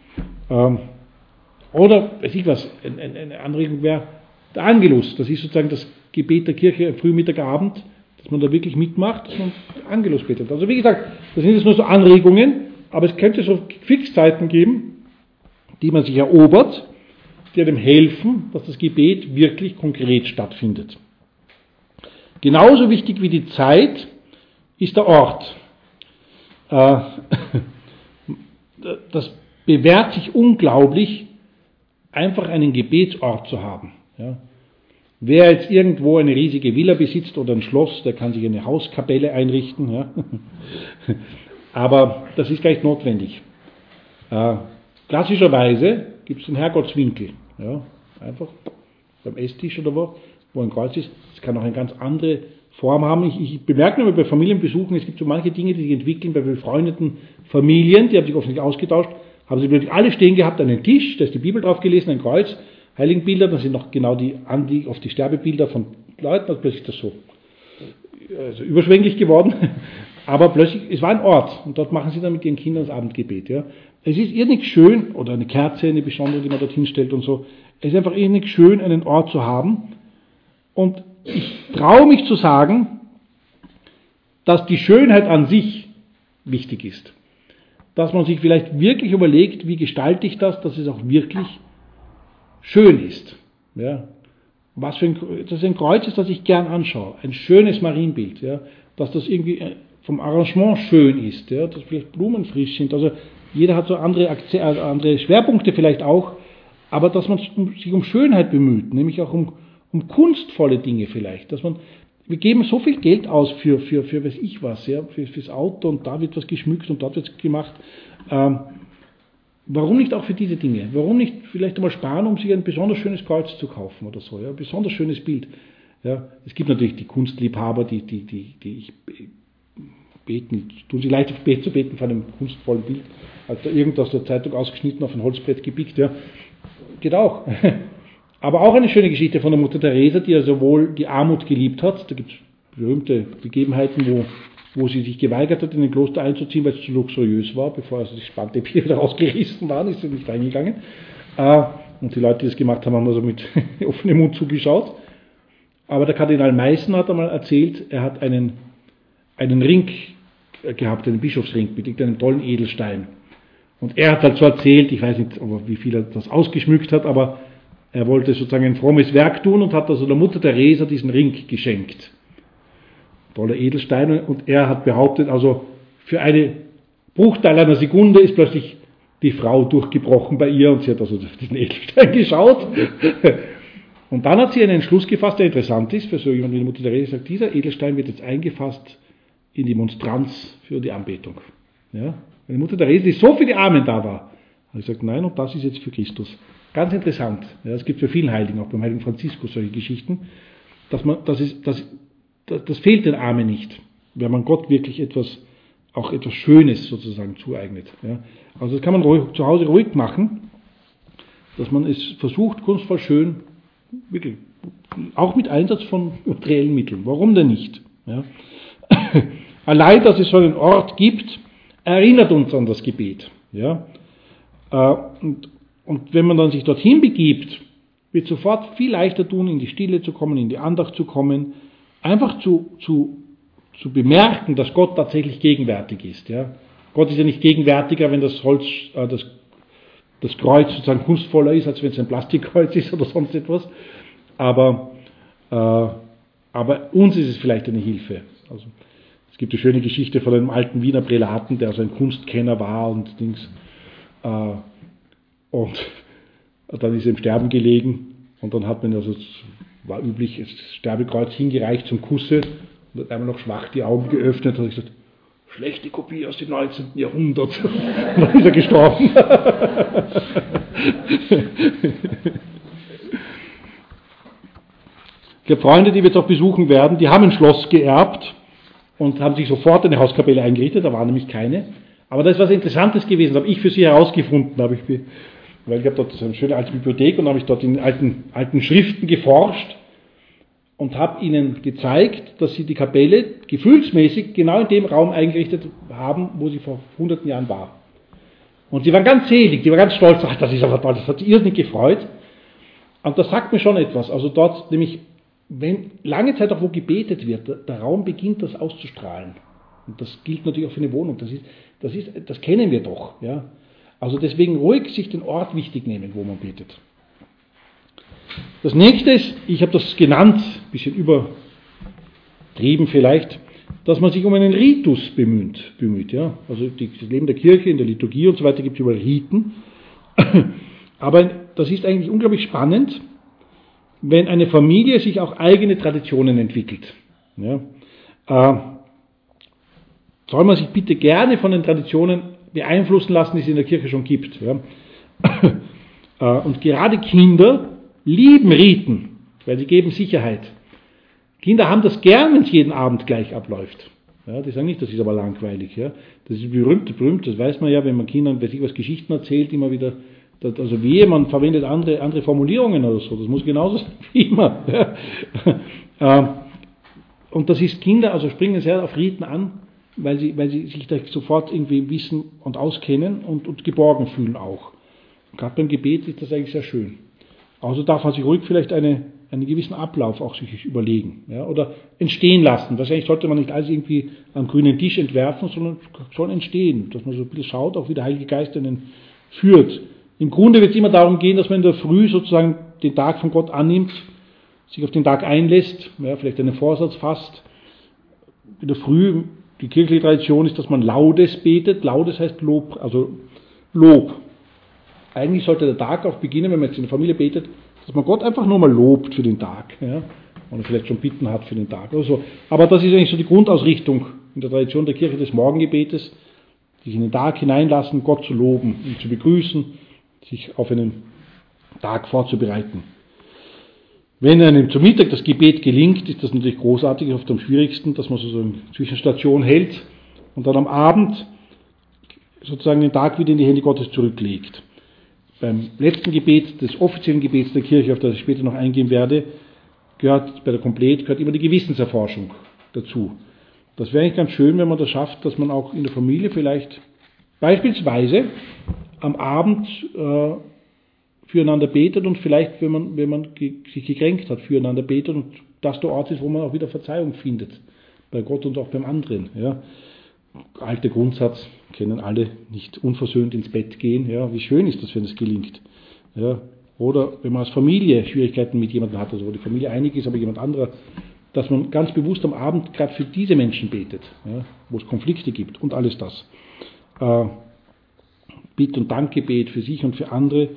Oder, weiß ich was, eine Anregung wäre der Angelus. Das ist sozusagen das Gebet der Kirche Früh, Mittag, Abend, dass man da wirklich mitmacht, dass man Angelus betet. Also wie gesagt, das sind jetzt nur so Anregungen, aber es könnte so Fixzeiten geben, die man sich erobert, die einem helfen, dass das Gebet wirklich konkret stattfindet. Genauso wichtig wie die Zeit ist der Ort. Das bewährt sich unglaublich, einfach einen Gebetsort zu haben. Ja. Wer jetzt irgendwo eine riesige Villa besitzt oder ein Schloss, der kann sich eine Hauskapelle einrichten. Ja. Aber das ist gar nicht notwendig. Klassischerweise gibt es den Herrgottswinkel. Ja. Einfach beim Esstisch oder wo ein Kreuz ist. Das kann auch eine ganz andere Form haben. Ich bemerke nur bei Familienbesuchen, es gibt so manche Dinge, die sich entwickeln bei befreundeten Familien, die haben sich offensichtlich ausgetauscht, haben sie plötzlich alle stehen gehabt an einem Tisch, da ist die Bibel drauf gelesen, ein Kreuz, Heiligenbilder, dann sind noch genau die Sterbebilder von Leuten, also plötzlich das so überschwänglich geworden, aber plötzlich, es war ein Ort und dort machen sie dann mit ihren Kindern das Abendgebet. Ja. Es ist irrsinnig schön, oder eine Kerze, eine besondere, die man dorthin stellt und so, es ist einfach irrsinnig schön, einen Ort zu haben und ich traue mich zu sagen, dass die Schönheit an sich wichtig ist. Dass man sich vielleicht wirklich überlegt, wie gestalte ich das, dass es auch wirklich schön ist. Ja. Das ist ein Kreuz ist, das ich gern anschaue. Ein schönes Marienbild. Ja. Dass das irgendwie vom Arrangement schön ist. Ja. Dass vielleicht Blumen frisch sind. Also jeder hat so andere Schwerpunkte vielleicht auch. Aber dass man sich um Schönheit bemüht. Nämlich auch um kunstvolle Dinge vielleicht. Wir geben so viel Geld aus für weiß ich was, ja, fürs Auto und da wird was geschmückt und dort wird es gemacht. Warum nicht auch für diese Dinge? Warum nicht vielleicht einmal sparen, um sich ein besonders schönes Kreuz zu kaufen oder so, ja, ein besonders schönes Bild. Ja, es gibt natürlich die Kunstliebhaber, die beten, tun sich leicht auf Gebet zu beten von einem kunstvollen Bild, als da irgendwas aus der Zeitung ausgeschnitten auf ein Holzbrett gepickt, ja. Geht auch. Aber auch eine schöne Geschichte von der Mutter Therese, die ja sowohl die Armut geliebt hat, da gibt es berühmte Begebenheiten, wo sie sich geweigert hat, in ein Kloster einzuziehen, weil es zu luxuriös war. Bevor also die Spannteppiche wieder rausgerissen waren, ist sie nicht reingegangen. Und die Leute, die das gemacht haben, haben also mit offenem Mund zugeschaut. Aber der Kardinal Meißen hat einmal erzählt, er hat einen Ring gehabt, einen Bischofsring mit irgendeinem tollen Edelstein. Und er hat halt so erzählt, ich weiß nicht, wie viel er das ausgeschmückt hat, aber er wollte sozusagen ein frommes Werk tun und hat also der Mutter Teresa diesen Ring geschenkt. Toller Edelstein. Und er hat behauptet, also für einen Bruchteil einer Sekunde ist plötzlich die Frau durchgebrochen bei ihr und sie hat also auf diesen Edelstein geschaut. Und dann hat sie einen Entschluss gefasst, der interessant ist, für so jemanden wie die Mutter Teresa, sagt, dieser Edelstein wird jetzt eingefasst in die Monstranz für die Anbetung. Ja? Wenn die Mutter Teresa, die so für die Armen da war, hat gesagt, nein, und das ist jetzt für Christus. Ganz interessant. Ja, es gibt für viele Heiligen, auch beim Heiligen Franziskus solche Geschichten, das fehlt den Armen nicht, wenn man Gott wirklich etwas Schönes sozusagen zueignet. Ja. Also das kann man zu Hause ruhig machen, dass man es versucht, kunstvoll schön, wirklich, auch mit Einsatz von materiellen Mitteln. Warum denn nicht? Ja. Allein, dass es so einen Ort gibt, erinnert uns an das Gebet. Ja. Und wenn man dann sich dorthin begibt, wird sofort viel leichter tun, in die Stille zu kommen, in die Andacht zu kommen, einfach zu bemerken, dass Gott tatsächlich gegenwärtig ist. Ja. Gott ist ja nicht gegenwärtiger, wenn das Holz, das Kreuz sozusagen kunstvoller ist, als wenn es ein Plastikkreuz ist oder sonst etwas. Aber uns ist es vielleicht eine Hilfe. Also, es gibt eine schöne Geschichte von einem alten Wiener Prälaten, der also ein Kunstkenner war und Dings. Und dann ist er im Sterben gelegen und dann hat man, also es war üblich, das Sterbekreuz hingereicht zum Kusse und hat einmal noch schwach die Augen geöffnet und hat gesagt, schlechte Kopie aus dem 19. Jahrhundert. Und dann ist er gestorben. Ich habe Freunde, die wir jetzt auch besuchen werden, die haben ein Schloss geerbt und haben sich sofort eine Hauskapelle eingerichtet, da war nämlich keine. Aber das ist was Interessantes gewesen, das habe ich für sie herausgefunden, weil ich habe dort so eine schöne alte Bibliothek und habe ich dort in alten Schriften geforscht und habe ihnen gezeigt, dass sie die Kapelle gefühlsmäßig genau in dem Raum eingerichtet haben, wo sie vor hunderten Jahren war. Und sie waren ganz selig, die waren ganz stolz, ach, das ist aber toll, das hat sie irrsinnig gefreut. Und das sagt mir schon etwas, also dort nämlich, wenn lange Zeit auch wo gebetet wird, der Raum beginnt das auszustrahlen. Und das gilt natürlich auch für eine Wohnung, das kennen wir doch, ja. Also deswegen ruhig sich den Ort wichtig nehmen, wo man betet. Das nächste ist, ich habe das genannt, ein bisschen übertrieben vielleicht, dass man sich um einen Ritus bemüht. Ja? Also das Leben der Kirche, in der Liturgie und so weiter gibt es überall Riten. Aber das ist eigentlich unglaublich spannend, wenn eine Familie sich auch eigene Traditionen entwickelt. Ja? Soll man sich bitte gerne von den Traditionen beeinflussen lassen, die es in der Kirche schon gibt. Ja. Und gerade Kinder lieben Riten, weil sie geben Sicherheit. Kinder haben das gern, wenn es jeden Abend gleich abläuft. Ja, die sagen nicht, das ist aber langweilig. Ja. Das ist berühmt, das weiß man ja, wenn man Kindern was Geschichten erzählt, immer wieder, also man verwendet andere Formulierungen oder so, das muss genauso sein wie immer. Ja. Und das ist, Kinder also springen sehr auf Riten an, weil sie sich da sofort irgendwie wissen und auskennen und geborgen fühlen auch. Gerade beim Gebet ist das eigentlich sehr schön. Also darf man sich ruhig vielleicht einen gewissen Ablauf auch sich überlegen, ja, oder entstehen lassen. Wahrscheinlich sollte man nicht alles irgendwie am grünen Tisch entwerfen, sondern schon entstehen, dass man so ein bisschen schaut, auch wie der Heilige Geist einen führt. Im Grunde wird es immer darum gehen, dass man in der Früh sozusagen den Tag von Gott annimmt, sich auf den Tag einlässt, ja, vielleicht einen Vorsatz fasst. In der Früh, die kirchliche Tradition ist, dass man Laudes betet. Laudes heißt Lob, also Lob. Eigentlich sollte der Tag auch beginnen, wenn man jetzt in der Familie betet, dass man Gott einfach nur mal lobt für den Tag. Ja? Oder vielleicht schon Bitten hat für den Tag oder so. Aber das ist eigentlich so die Grundausrichtung in der Tradition der Kirche des Morgengebetes, sich in den Tag hineinlassen, Gott zu loben, ihn zu begrüßen, sich auf einen Tag vorzubereiten. Wenn einem zum Mittag das Gebet gelingt, ist das natürlich großartig, oft am schwierigsten, dass man so eine Zwischenstation hält und dann am Abend sozusagen den Tag wieder in die Hände Gottes zurücklegt. Beim letzten Gebet, des offiziellen Gebets der Kirche, auf das ich später noch eingehen werde, gehört immer die Gewissenserforschung dazu. Das wäre eigentlich ganz schön, wenn man das schafft, dass man auch in der Familie vielleicht beispielsweise am Abend füreinander betet und vielleicht, wenn man sich gekränkt hat, füreinander betet und das der Ort ist, wo man auch wieder Verzeihung findet. Bei Gott und auch beim anderen. Ja. Alter Grundsatz, kennen alle, nicht unversöhnt ins Bett gehen. Ja. Wie schön ist das, wenn es gelingt. Ja. Oder wenn man als Familie Schwierigkeiten mit jemandem hat, also wo die Familie einig ist, aber jemand anderer, dass man ganz bewusst am Abend gerade für diese Menschen betet, ja, wo es Konflikte gibt und alles das. Bitt- und Dankgebet für sich und für andere.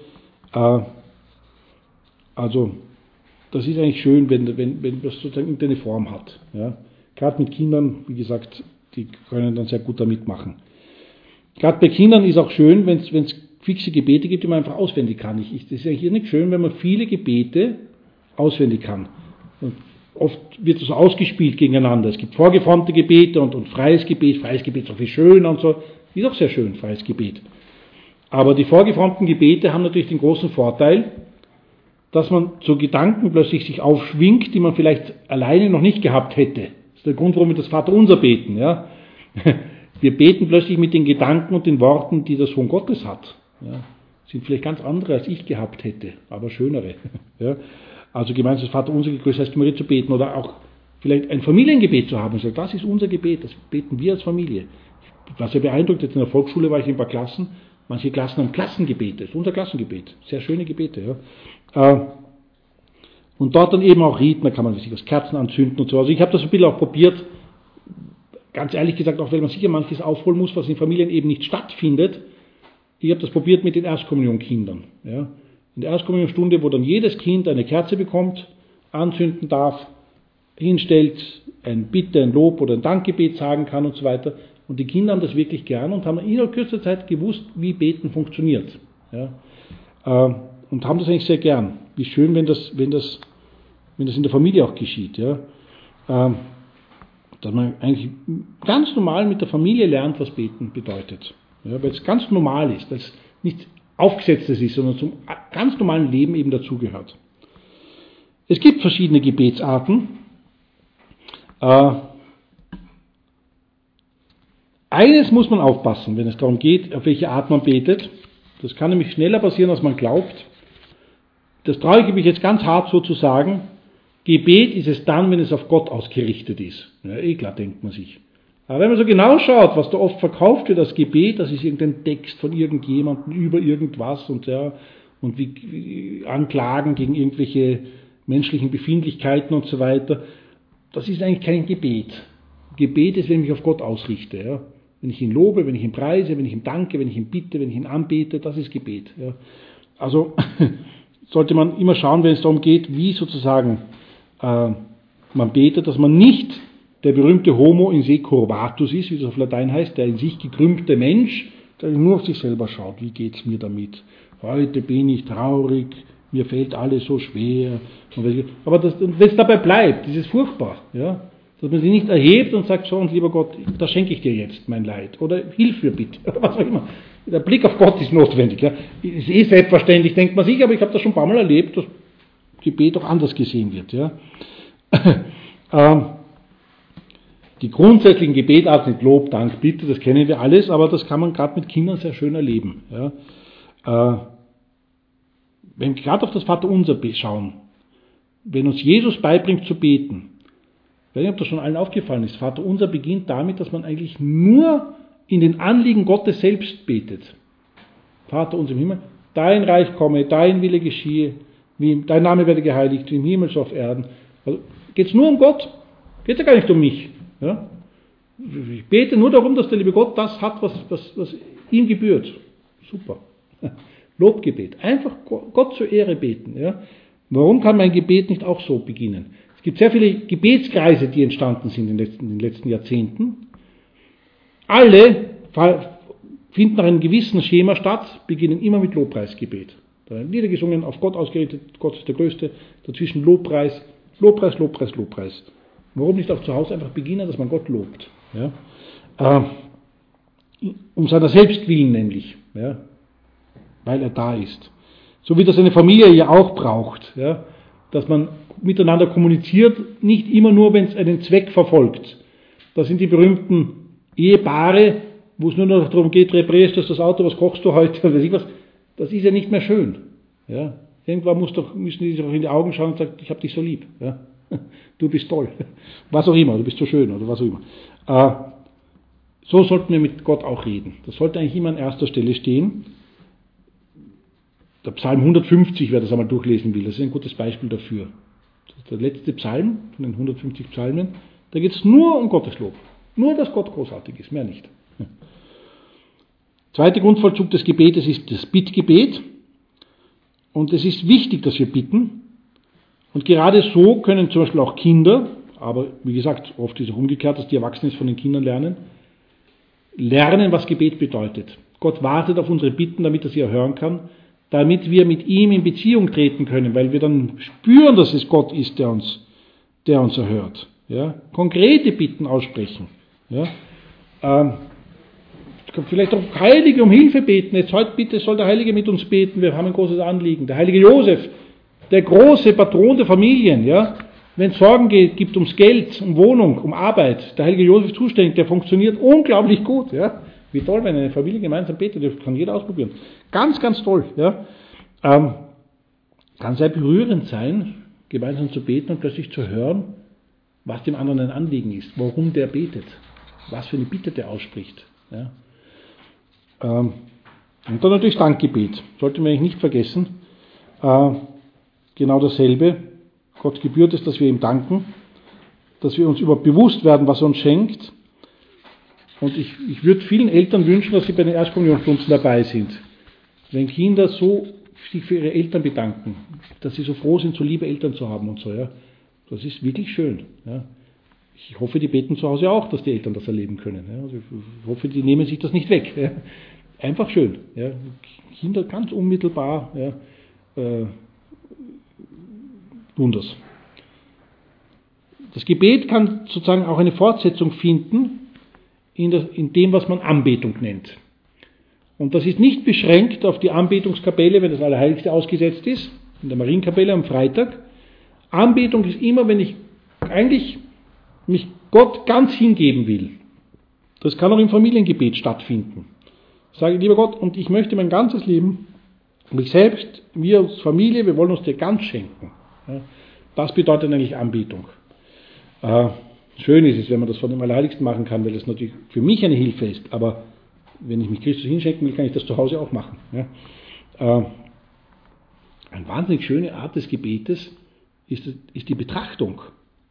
Also, das ist eigentlich schön, wenn das sozusagen irgendeine Form hat. Ja. Gerade mit Kindern, wie gesagt, die können dann sehr gut da mitmachen. Gerade bei Kindern ist auch schön, wenn es fixe Gebete gibt, die man einfach auswendig kann. Das ist ja hier nicht schön, wenn man viele Gebete auswendig kann. Und oft wird das ausgespielt gegeneinander. Es gibt vorgeformte Gebete und freies Gebet. Freies Gebet ist auch viel schöner und so. Ist auch sehr schön, freies Gebet. Aber die vorgeformten Gebete haben natürlich den großen Vorteil, dass man zu Gedanken plötzlich sich aufschwingt, die man vielleicht alleine noch nicht gehabt hätte. Das ist der Grund, warum wir das Vaterunser beten. Ja? Wir beten plötzlich mit den Gedanken und den Worten, die der Sohn Gottes hat. Ja? Sind vielleicht ganz andere, als ich gehabt hätte, aber schönere. Ja? Also gemeinsames Vaterunser, gegrüßt heißt Maria zu beten oder auch vielleicht ein Familiengebet zu haben. Also das ist unser Gebet, das beten wir als Familie. Ich war sehr beeindruckt, jetzt in der Volksschule war ich in ein paar Klassen. Manche Klassen haben Klassengebete, das ist unser Klassengebet. Sehr schöne Gebete. Ja. Und dort dann eben auch Riten, da kann man sich das Kerzen anzünden und so. Also ich habe das ein bisschen auch probiert, ganz ehrlich gesagt, auch wenn man sicher manches aufholen muss, was in Familien eben nicht stattfindet. Ich habe das probiert mit den Erstkommunionkindern. Ja. In der Erstkommunionstunde, wo dann jedes Kind eine Kerze bekommt, anzünden darf, hinstellt, ein Bitte, ein Lob oder ein Dankgebet sagen kann und so weiter. Und die Kinder haben das wirklich gern und haben in kürzester Zeit gewusst, wie Beten funktioniert. Ja. Und haben das eigentlich sehr gern. Wie schön, wenn das in der Familie auch geschieht. Ja. Dass man eigentlich ganz normal mit der Familie lernt, was Beten bedeutet. Ja, weil es ganz normal ist, weil es nicht Aufgesetztes ist, sondern zum ganz normalen Leben eben dazugehört. Es gibt verschiedene Gebetsarten. Eines muss man aufpassen, wenn es darum geht, auf welche Art man betet. Das kann nämlich schneller passieren, als man glaubt. Das traue ich mich jetzt ganz hart so zu sagen. Gebet ist es dann, wenn es auf Gott ausgerichtet ist. Ja, klar, denkt man sich. Aber wenn man so genau schaut, was da oft verkauft wird als Gebet, das ist irgendein Text von irgendjemandem über irgendwas und wie Anklagen gegen irgendwelche menschlichen Befindlichkeiten und so weiter. Das ist eigentlich kein Gebet. Gebet ist, wenn ich mich auf Gott ausrichte. Ja. Wenn ich ihn lobe, wenn ich ihn preise, wenn ich ihn danke, wenn ich ihn bitte, wenn ich ihn anbete, das ist Gebet. Ja. Also sollte man immer schauen, wenn es darum geht, wie sozusagen man betet, dass man nicht der berühmte Homo in se curvatus ist, wie das auf Latein heißt, der in sich gekrümmte Mensch, der nur auf sich selber schaut. Wie geht es mir damit? Heute bin ich traurig, mir fällt alles so schwer. Aber wenn es dabei bleibt, das ist furchtbar. Ja? Dass man sich nicht erhebt und sagt, so und lieber Gott, das schenke ich dir jetzt, mein Leid. Oder hilf mir bitte. Oder was auch immer. Der Blick auf Gott ist notwendig. Ja? Ist selbstverständlich, denkt man sich, aber ich habe das schon ein paar Mal erlebt, dass Gebet auch anders gesehen wird. Ja? Die grundsätzlichen Gebetarten mit Lob, Dank, Bitte, das kennen wir alles, aber das kann man gerade mit Kindern sehr schön erleben. Ja? Wenn wir gerade auf das Vaterunser schauen, wenn uns Jesus beibringt zu beten, ich weiß nicht, ob das schon allen aufgefallen ist, Vaterunser beginnt damit, dass man eigentlich nur in den Anliegen Gottes selbst betet. Vater unser im Himmel, dein Reich komme, dein Wille geschehe, dein Name werde geheiligt, wie im Himmel so auf Erden. Also geht es nur um Gott, geht es ja gar nicht um mich. Ja? Ich bete nur darum, dass der liebe Gott das hat, was ihm gebührt. Super. Lobgebet. Einfach Gott zur Ehre beten. Ja? Warum kann mein Gebet nicht auch so beginnen? Es gibt sehr viele Gebetskreise, die entstanden sind in den letzten Jahrzehnten. Alle finden nach einem gewissen Schema statt, beginnen immer mit Lobpreisgebet. Da werden Lieder gesungen, auf Gott ausgerichtet, Gott ist der Größte, dazwischen Lobpreis, Lobpreis, Lobpreis, Lobpreis. Warum nicht auch zu Hause einfach beginnen, dass man Gott lobt? Ja? Um seiner selbst willen nämlich, ja? Weil er da ist. So wie das eine Familie ja auch braucht, ja? Dass man miteinander kommuniziert, nicht immer nur, wenn es einen Zweck verfolgt. Da sind die berühmten Ehepaare, wo es nur noch darum geht, reparierst du das Auto, was kochst du heute, weiß ich was. Das ist ja nicht mehr schön. Ja? Irgendwann müssen die sich auch in die Augen schauen und sagen, ich habe dich so lieb. Ja? Du bist toll. Was auch immer, du bist so schön oder was auch immer. So sollten wir mit Gott auch reden. Das sollte eigentlich immer an erster Stelle stehen. Der Psalm 150, wer das einmal durchlesen will, das ist ein gutes Beispiel dafür. Das ist der letzte Psalm von den 150 Psalmen. Da geht es nur um Gotteslob. Nur, dass Gott großartig ist, mehr nicht. Zweiter Grundvollzug des Gebetes ist das Bittgebet. Und es ist wichtig, dass wir bitten. Und gerade so können zum Beispiel auch Kinder, aber wie gesagt, oft ist es auch umgekehrt, dass die Erwachsenen es von den Kindern lernen, was Gebet bedeutet. Gott wartet auf unsere Bitten, damit er sie erhören kann, damit wir mit ihm in Beziehung treten können, weil wir dann spüren, dass es Gott ist, der uns erhört. Ja? Konkrete Bitten aussprechen. Ja? Vielleicht auch Heilige um Hilfe beten. Jetzt heute bitte soll der Heilige mit uns beten, wir haben ein großes Anliegen. Der heilige Josef, der große Patron der Familien, ja? Wenn es Sorgen gibt ums Geld, um Wohnung, um Arbeit, der heilige Josef zuständig, der funktioniert unglaublich gut. Ja? Wie toll, wenn eine Familie gemeinsam betet, das kann jeder ausprobieren. Ganz, ganz toll. Ja? Kann sehr berührend sein, gemeinsam zu beten und plötzlich zu hören, was dem anderen ein Anliegen ist, warum der betet, was für eine Bitte der ausspricht. Ja? Und dann natürlich Dankgebet, sollte man eigentlich nicht vergessen. Genau dasselbe. Gott gebührt es, dass wir ihm danken, dass wir uns überhaupt bewusst werden, was er uns schenkt. Und ich würde vielen Eltern wünschen, dass sie bei den Erstkommunionstunden dabei sind. Wenn Kinder so sich für ihre Eltern bedanken, dass sie so froh sind, so liebe Eltern zu haben und so, ja, das ist wirklich schön. Ja. Ich hoffe, die beten zu Hause auch, dass die Eltern das erleben können. Ja. Also ich hoffe, die nehmen sich das nicht weg. Ja. Einfach schön. Ja. Kinder ganz unmittelbar tun das. Das Gebet kann sozusagen auch eine Fortsetzung finden in dem, was man Anbetung nennt. Und das ist nicht beschränkt auf die Anbetungskapelle, wenn das Allerheiligste ausgesetzt ist, in der Marienkapelle am Freitag. Anbetung ist immer, wenn ich eigentlich mich Gott ganz hingeben will. Das kann auch im Familiengebet stattfinden. Ich sage, lieber Gott, und ich möchte mein ganzes Leben, mich selbst, wir als Familie, wir wollen uns dir ganz schenken. Das bedeutet eigentlich Anbetung. Schön ist es, wenn man das von dem Allerheiligsten machen kann, weil das natürlich für mich eine Hilfe ist, aber wenn ich mich Christus hinschenken will, kann ich das zu Hause auch machen. Eine wahnsinnig schöne Art des Gebetes ist die Betrachtung.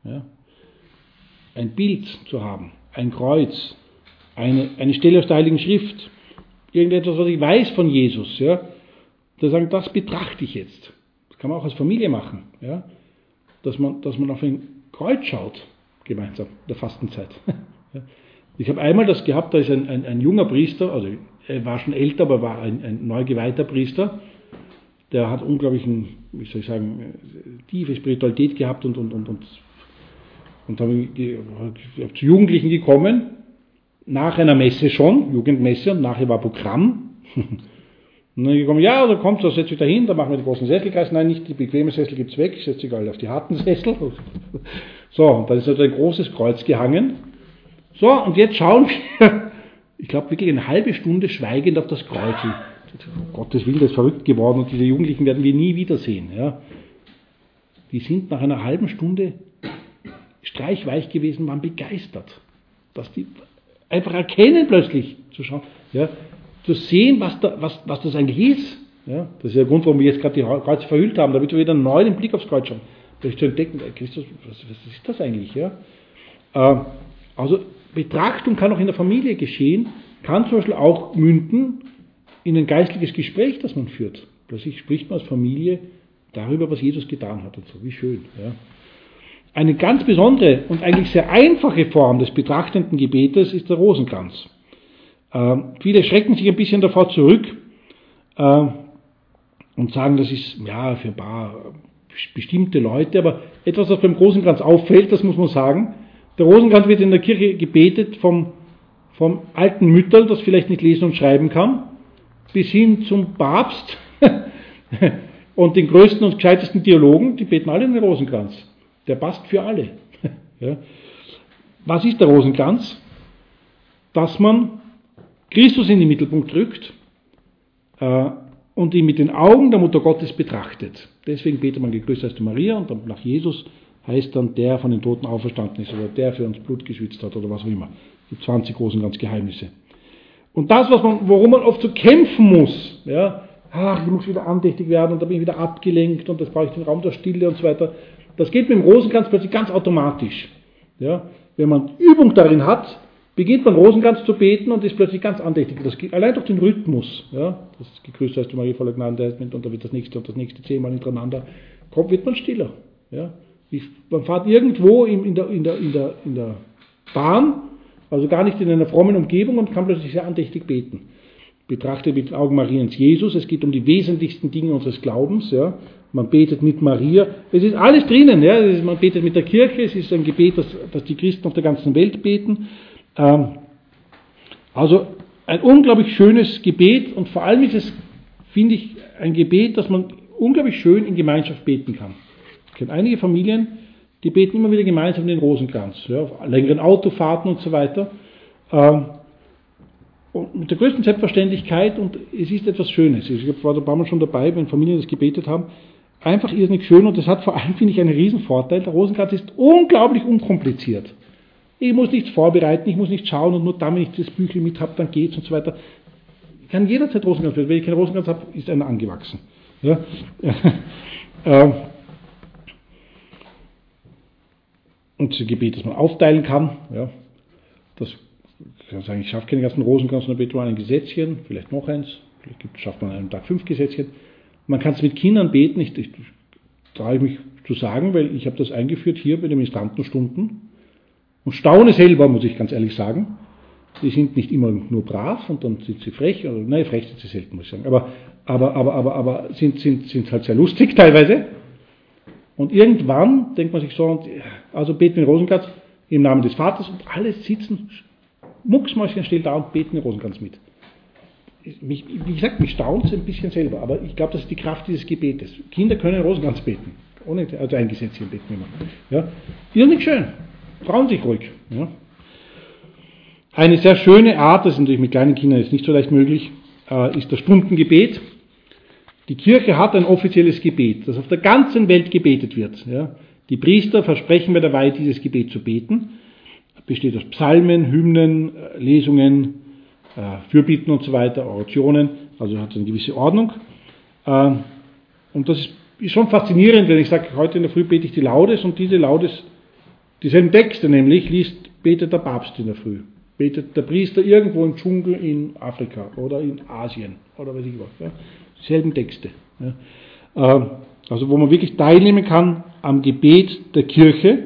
Ein Bild zu haben, ein Kreuz, eine Stelle aus der Heiligen Schrift, irgendetwas, was ich weiß von Jesus, da sagen, das betrachte ich jetzt. Das kann man auch als Familie machen, dass man auf ein Kreuz schaut, gemeinsam, in der Fastenzeit. Ich habe einmal das gehabt, da ist ein junger Priester, also er war schon älter, aber war ein neu geweihter Priester, der hat unglaublich tiefe Spiritualität gehabt und dann zu Jugendlichen gekommen, nach einer Messe schon, Jugendmesse, und nachher war Programm. Und dann gekommen, ja, da kommt so, setzt euch da hin, da machen wir die großen Sesselkreise. Nein, nicht die bequemen Sessel gibt's weg, ich setze egal auf die harten Sessel. So, und dann ist also ein großes Kreuz gehangen. So, und jetzt schauen wir, ich glaube wirklich eine halbe Stunde schweigend auf das Kreuz. Um Gottes Willen, das ist verrückt geworden und diese Jugendlichen werden wir nie wiedersehen. Ja. Die sind nach einer halben Stunde streichweich gewesen, waren begeistert. Dass die einfach erkennen plötzlich, zu schauen, zu sehen, was das eigentlich ist. Ja. Das ist der Grund, warum wir jetzt gerade die Kreuze verhüllt haben, damit wir wieder neu den Blick aufs Kreuz schauen. Vielleicht zu entdecken, Christus, was ist das eigentlich? Ja. Also Betrachtung kann auch in der Familie geschehen, kann zum Beispiel auch münden in ein geistliches Gespräch, das man führt. Plötzlich spricht man als Familie darüber, was Jesus getan hat und so, wie schön. Ja. Eine ganz besondere und eigentlich sehr einfache Form des betrachtenden Gebetes ist der Rosenkranz. Viele schrecken sich ein bisschen davor zurück und sagen, das ist für ein paar bestimmte Leute, aber etwas, was beim Rosenkranz auffällt, das muss man sagen, der Rosenkranz wird in der Kirche gebetet vom alten Mütterl, das vielleicht nicht lesen und schreiben kann, bis hin zum Papst und den größten und gescheitesten Theologen, die beten alle den Rosenkranz. Der passt für alle. Ja. Was ist der Rosenkranz? Dass man Christus in den Mittelpunkt rückt und ihn mit den Augen der Mutter Gottes betrachtet. Deswegen betet man gegrüßt seist du Maria und dann nach Jesus heißt dann der von den Toten auferstanden ist oder der für uns Blut geschwitzt hat oder was auch immer. Die 20 Rosenkranzgeheimnisse. Und das, worum man oft so kämpfen muss, ja, ich muss wieder andächtig werden und da bin ich wieder abgelenkt und das brauche ich den Raum der Stille und so weiter, das geht mit dem Rosenkranz plötzlich ganz automatisch. Ja. Wenn man Übung darin hat, beginnt man Rosenkranz zu beten und ist plötzlich ganz andächtig. Das geht allein durch den Rhythmus. Ja, das gegrüßt heißt du Maria voller Gnade, und dann wird das nächste und das nächste 10-mal hintereinander. Wird man stiller. Ja. Man fährt irgendwo in der Bahn, also gar nicht in einer frommen Umgebung und kann plötzlich sehr andächtig beten. Betrachtet mit den Augen Mariens Jesus, es geht um die wesentlichsten Dinge unseres Glaubens. Ja. Man betet mit Maria, es ist alles drinnen. Ja. Man betet mit der Kirche, es ist ein Gebet, das die Christen auf der ganzen Welt beten. Also ein unglaublich schönes Gebet und vor allem ist es, finde ich, ein Gebet, das man unglaublich schön in Gemeinschaft beten kann. Ich kenne einige Familien, die beten immer wieder gemeinsam den Rosenkranz, ja, auf längeren Autofahrten und so weiter. Und mit der größten Selbstverständlichkeit und es ist etwas Schönes. Ich war da ein paar Mal schon dabei, wenn Familien das gebetet haben. Einfach irrsinnig schön und das hat vor allem, finde ich, einen Riesenvorteil. Der Rosenkranz ist unglaublich unkompliziert. Ich muss nichts vorbereiten, ich muss nicht schauen und nur dann, wenn ich das Büchlein mit habe, dann geht's und so weiter. Ich kann jederzeit Rosenkranz beten. Wenn ich keinen Rosenkranz habe, ist einer angewachsen. Ja? Und das Gebet, das man aufteilen kann, ja, das ich kann sagen, ich schaffe keine ganzen Rosenkranz, sondern bete mal ein Gesetzchen, vielleicht noch eins, vielleicht schafft man an einem Tag 5 Gesetzchen. Man kann es mit Kindern beten, ich traue mich zu sagen, weil ich habe das eingeführt hier bei den Ministrantenstunden und staune selber, muss ich ganz ehrlich sagen. Die sind nicht immer nur brav und dann sind sie frech, oder nein, frech sind sie selten, muss ich sagen, aber sind halt sehr lustig teilweise. Und irgendwann denkt man sich so, also beten wir den Rosenkranz im Namen des Vaters und alle sitzen mucksmäuschenstill da und beten den Rosenkranz mit. Wie gesagt, mich staunt es ein bisschen selber, aber ich glaube, das ist die Kraft dieses Gebetes. Kinder können Rosenkranz beten, also ein Gesetzchen beten immer. Ja. Irrsinnig schön, trauen sich ruhig. Ja. Eine sehr schöne Art, das ist natürlich mit kleinen Kindern jetzt nicht so leicht möglich, ist das Stundengebet. Die Kirche hat ein offizielles Gebet, das auf der ganzen Welt gebetet wird. Ja. Die Priester versprechen bei der Weihe, dieses Gebet zu beten. Besteht aus Psalmen, Hymnen, Lesungen, Fürbitten und so weiter, Orationen, also hat eine gewisse Ordnung. Und das ist schon faszinierend, wenn ich sage, heute in der Früh bete ich die Laudes und diese Laudes, dieselben Texte nämlich, betet der Papst in der Früh, betet der Priester irgendwo im Dschungel in Afrika oder in Asien oder weiß ich was. Ja. Dieselben Texte. Ja. Also wo man wirklich teilnehmen kann am Gebet der Kirche.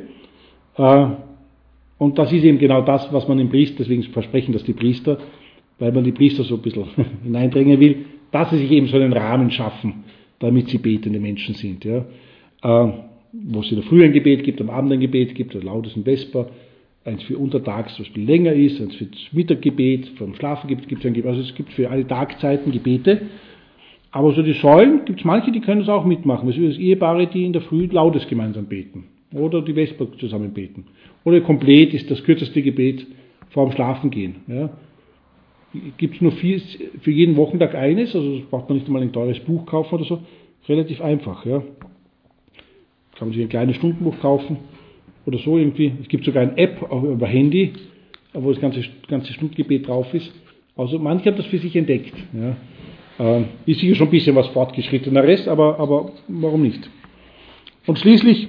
Und das ist eben genau das, was man den Priester, deswegen versprechen das die Priester, weil man die Priester so ein bisschen hineindrängen will, dass sie sich eben so einen Rahmen schaffen, damit sie betende Menschen sind. Ja. Wo es in der Früh ein Gebet gibt, am Abend ein Gebet gibt, ein Laudes und Vesper, eins für untertags, was viel länger ist, eins für das Mittaggebet, vom Schlafen gibt es ein Gebet, also es gibt für alle Tagzeiten Gebete. Aber so die Säulen, gibt es manche, die können es auch mitmachen. Das sind Ehepaare, die in der Früh Laudes gemeinsam beten. Oder die Vesper zusammen beten. Oder komplett ist das kürzeste Gebet vor dem Schlafengehen. Ja. Gibt es nur für jeden Wochentag eines, also das braucht man nicht einmal ein teures Buch kaufen oder so. Relativ einfach. Ja. Kann man sich ein kleines Stundenbuch kaufen oder so irgendwie. Es gibt sogar eine App auch über Handy, wo das ganze Stundengebet drauf ist. Also manche haben das für sich entdeckt. Ja. Ist sicher schon ein bisschen was Fortgeschritteneres, aber warum nicht? Und schließlich,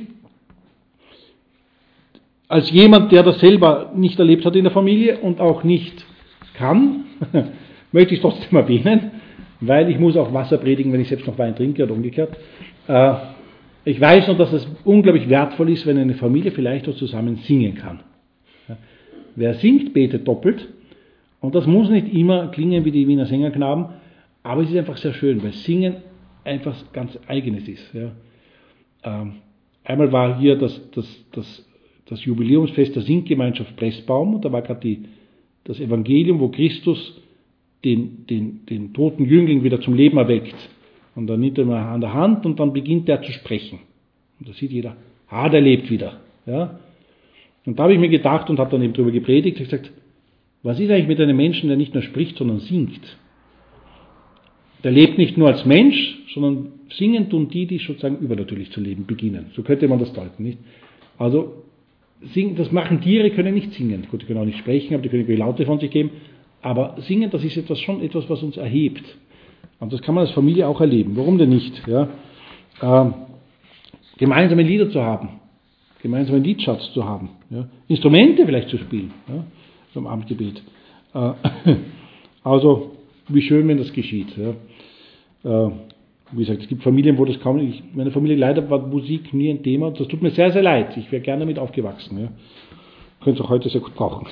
als jemand, der das selber nicht erlebt hat in der Familie und auch nicht kann, möchte ich es trotzdem erwähnen, weil ich muss auch Wasser predigen, wenn ich selbst noch Wein trinke oder umgekehrt. Ich weiß noch, dass es unglaublich wertvoll ist, wenn eine Familie vielleicht auch zusammen singen kann. Wer singt, betet doppelt. Und das muss nicht immer klingen wie die Wiener Sängerknaben, aber es ist einfach sehr schön, weil Singen einfach ganz Eigenes ist. Ja. Einmal war hier das Jubiläumsfest der Singgemeinschaft Pressbaum und da war gerade das Evangelium, wo Christus den toten Jüngling wieder zum Leben erweckt. Und dann nimmt er ihn an der Hand und dann beginnt er zu sprechen. Und da sieht jeder, der lebt wieder. Ja. Und da habe ich mir gedacht und habe dann eben darüber gepredigt, ich gesagt, was ist eigentlich mit einem Menschen, der nicht nur spricht, sondern singt? Der lebt nicht nur als Mensch, sondern singen tun die sozusagen übernatürlich zu leben beginnen. So könnte man das deuten, nicht? Also, das machen Tiere, können nicht singen. Gut, die können auch nicht sprechen, aber die können irgendwie Laute von sich geben. Aber singen, das ist schon etwas, was uns erhebt. Und das kann man als Familie auch erleben. Warum denn nicht? Ja? Gemeinsame Lieder zu haben, gemeinsam einen Liedschatz zu haben, ja? Instrumente vielleicht zu spielen, ja? Beim Abendgebet. Also, wie schön, wenn das geschieht. Ja? Wie gesagt, es gibt Familien, wo das kaum nicht. Meine Familie leider war Musik nie ein Thema. Das tut mir sehr, sehr leid. Ich wäre gerne damit aufgewachsen. Ja? Könnt es auch heute sehr gut brauchen.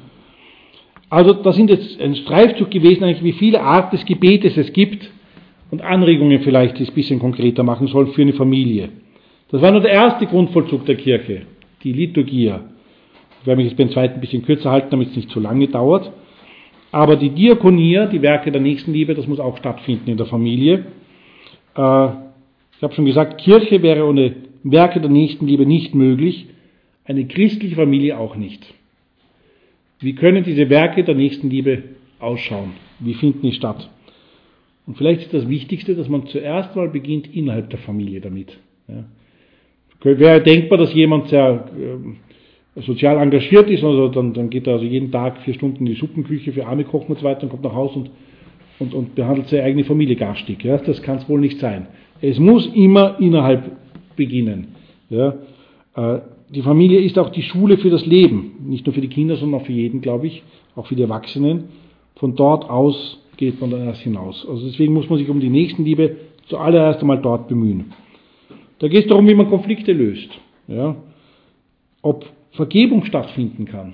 Also, das sind jetzt ein Streifzug gewesen, eigentlich, wie viele Arten des Gebetes es gibt und Anregungen vielleicht, die es ein bisschen konkreter machen sollen für eine Familie. Das war nur der erste Grundvollzug der Kirche, die Liturgia. Ich werde mich jetzt beim zweiten ein bisschen kürzer halten, damit es nicht zu lange dauert. Aber die Diakonia, die Werke der Nächstenliebe, das muss auch stattfinden in der Familie. Ich habe schon gesagt, Kirche wäre ohne Werke der Nächstenliebe nicht möglich, eine christliche Familie auch nicht. Wie können diese Werke der Nächstenliebe ausschauen? Wie finden die statt? Und vielleicht ist das Wichtigste, dass man zuerst mal beginnt innerhalb der Familie damit. Ja. Wäre denkbar, dass jemand sehr sozial engagiert ist, also dann geht er also jeden Tag 4 Stunden in die Suppenküche für Arme kochen und so weiter und kommt nach Hause und behandelt seine eigene Familie garstig. Ja. Das kann es wohl nicht sein. Es muss immer innerhalb beginnen. Ja. Die Familie ist auch die Schule für das Leben, nicht nur für die Kinder, sondern auch für jeden, glaube ich, auch für die Erwachsenen. Von dort aus geht man dann erst hinaus. Also deswegen muss man sich um die Nächstenliebe zuallererst einmal dort bemühen. Da geht es darum, wie man Konflikte löst. Ja? Ob Vergebung stattfinden kann.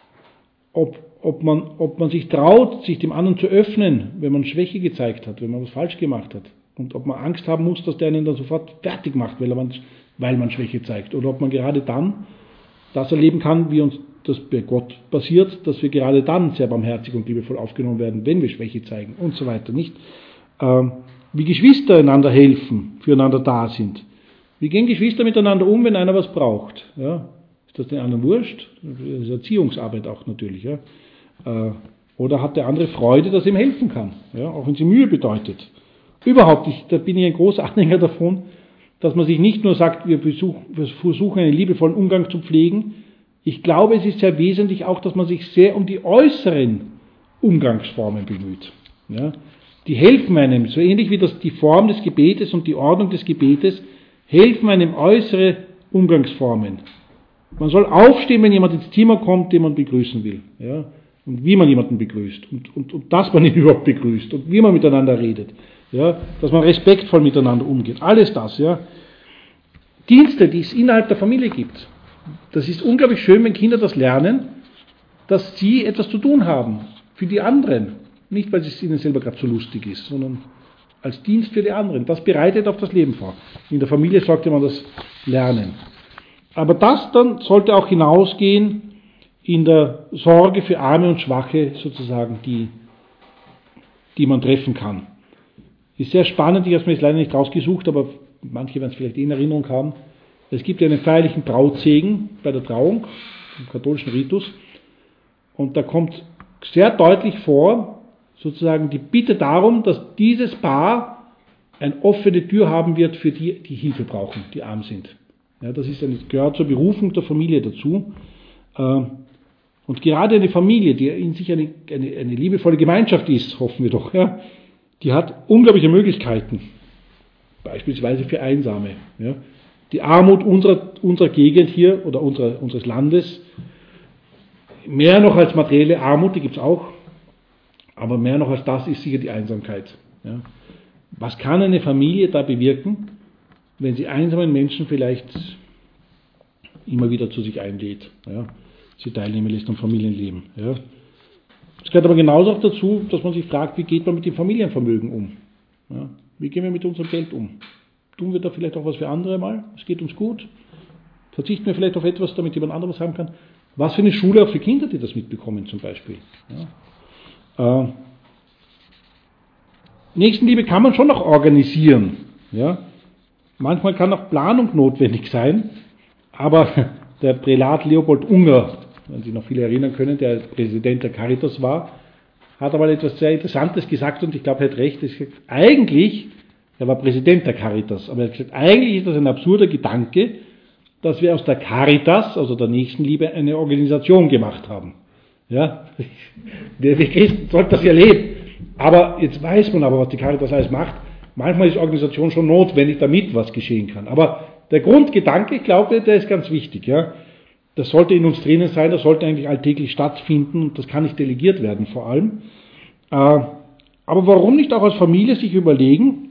Ob man sich traut, sich dem anderen zu öffnen, wenn man Schwäche gezeigt hat, wenn man was falsch gemacht hat. Und ob man Angst haben muss, dass der einen dann sofort fertig macht, weil man Schwäche zeigt. Oder ob man gerade dann das erleben kann, wie uns das bei Gott passiert, dass wir gerade dann sehr barmherzig und liebevoll aufgenommen werden, wenn wir Schwäche zeigen und so weiter. Nicht? Wie Geschwister einander helfen, füreinander da sind. Wie gehen Geschwister miteinander um, wenn einer was braucht? Ja? Ist das den anderen wurscht? Das ist Erziehungsarbeit auch natürlich. Ja? Oder hat der andere Freude, dass ihm helfen kann, ja? Auch wenn sie Mühe bedeutet. Überhaupt, da bin ich ein großer Anhänger davon, dass man sich nicht nur sagt, wir versuchen einen liebevollen Umgang zu pflegen. Ich glaube, es ist sehr wesentlich auch, dass man sich sehr um die äußeren Umgangsformen bemüht. Ja? Die helfen einem, so ähnlich wie die Form des Gebetes und die Ordnung des Gebetes, helfen einem äußere Umgangsformen. Man soll aufstehen, wenn jemand ins Zimmer kommt, den man begrüßen will. Ja? Und wie man jemanden begrüßt. Und dass man ihn überhaupt begrüßt. Und wie man miteinander redet. Ja? Dass man respektvoll miteinander umgeht. Alles das. Ja? Dienste, die es innerhalb der Familie gibt. Das ist unglaublich schön, wenn Kinder das lernen, dass sie etwas zu tun haben. Für die anderen. Nicht, weil es ihnen selber gerade so lustig ist, sondern als Dienst für die anderen. Das bereitet auf das Leben vor. In der Familie sollte man das lernen. Aber das dann sollte auch hinausgehen in der Sorge für Arme und Schwache, sozusagen, die man treffen kann. Ist sehr spannend, ich habe es mir jetzt leider nicht rausgesucht, aber manche werden es vielleicht in Erinnerung haben. Es gibt ja einen feierlichen Brautsegen bei der Trauung, im katholischen Ritus, und da kommt sehr deutlich vor, sozusagen die Bitte darum, dass dieses Paar eine offene Tür haben wird für die, die Hilfe brauchen, die arm sind. Ja, das gehört zur Berufung der Familie dazu. Und gerade eine Familie, die in sich eine liebevolle Gemeinschaft ist, hoffen wir doch, ja, die hat unglaubliche Möglichkeiten, beispielsweise für Einsame. Ja. Die Armut unserer Gegend hier oder unseres Landes, mehr noch als materielle Armut, die gibt es auch, aber mehr noch als das ist sicher die Einsamkeit. Ja. Was kann eine Familie da bewirken, wenn sie einsamen Menschen vielleicht immer wieder zu sich einlädt, ja, sie teilnehmen lässt am Familienleben. Ja. Es gehört aber genauso auch dazu, dass man sich fragt, wie geht man mit dem Familienvermögen um? Ja. Wie gehen wir mit unserem Geld um? Tun wir da vielleicht auch was für andere mal? Es geht uns gut. Verzichten wir vielleicht auf etwas, damit jemand anderes haben kann? Was für eine Schule auch für Kinder, die das mitbekommen zum Beispiel. Ja. Nächstenliebe kann man schon noch organisieren. Ja. Manchmal kann auch Planung notwendig sein, aber der Prälat Leopold Unger, wenn sich noch viele erinnern können, der Präsident der Caritas war, hat aber etwas sehr Interessantes gesagt und ich glaube, er hat recht. Eigentlich, er war Präsident der Caritas, aber er hat gesagt, eigentlich ist das ein absurder Gedanke, dass wir aus der Caritas, also der Nächstenliebe, eine Organisation gemacht haben. Ja, wir Christen sollten das ja leben. Aber jetzt weiß man aber, was die Caritas alles macht. Manchmal ist Organisation schon notwendig, damit was geschehen kann. Aber der Grundgedanke, ich glaube, der ist ganz wichtig. Ja. Das sollte in uns drinnen sein, das sollte eigentlich alltäglich stattfinden und das kann nicht delegiert werden vor allem. Aber warum nicht auch als Familie sich überlegen,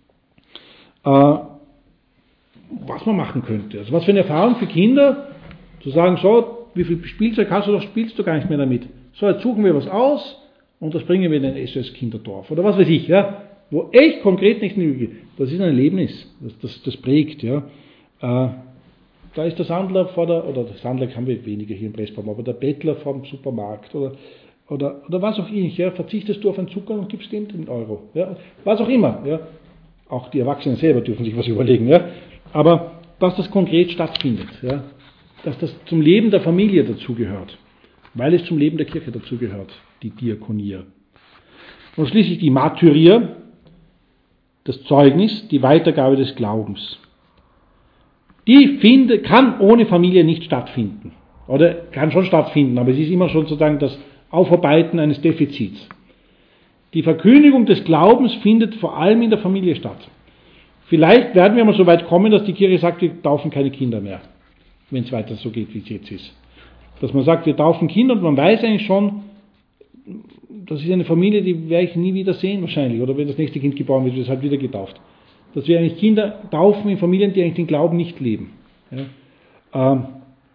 was man machen könnte. Also was für eine Erfahrung für Kinder, zu sagen, so, wie viel Spielzeug hast du, doch spielst du gar nicht mehr damit. So, jetzt suchen wir was aus und das bringen wir in ein SOS-Kinderdorf oder was weiß ich, ja, wo echt konkret nichts geht. Das ist ein Erlebnis, das prägt, ja. Da ist der Sandler oder der Sandler haben wir weniger hier in Pressbaum, aber der Bettler vom Supermarkt oder was auch immer, ja, verzichtest du auf einen Zucker und gibst ihm den Euro, ja, was auch immer, ja. Auch die Erwachsenen selber dürfen sich was überlegen, ja. Aber dass das konkret stattfindet, ja, dass das zum Leben der Familie dazugehört, weil es zum Leben der Kirche dazugehört, die Diakonie. Und schließlich die Martyrie, das Zeugnis, die Weitergabe des Glaubens. Die kann ohne Familie nicht stattfinden. Oder kann schon stattfinden, aber es ist immer schon sozusagen das Aufarbeiten eines Defizits. Die Verkündigung des Glaubens findet vor allem in der Familie statt. Vielleicht werden wir mal so weit kommen, dass die Kirche sagt, wir taufen keine Kinder mehr, wenn es weiter so geht, wie es jetzt ist. Dass man sagt, wir taufen Kinder und man weiß eigentlich schon, das ist eine Familie, die werde ich nie wieder sehen wahrscheinlich. Oder wenn das nächste Kind geboren wird, wird es halt wieder getauft. Dass wir eigentlich Kinder taufen in Familien, die eigentlich den Glauben nicht leben. Ja.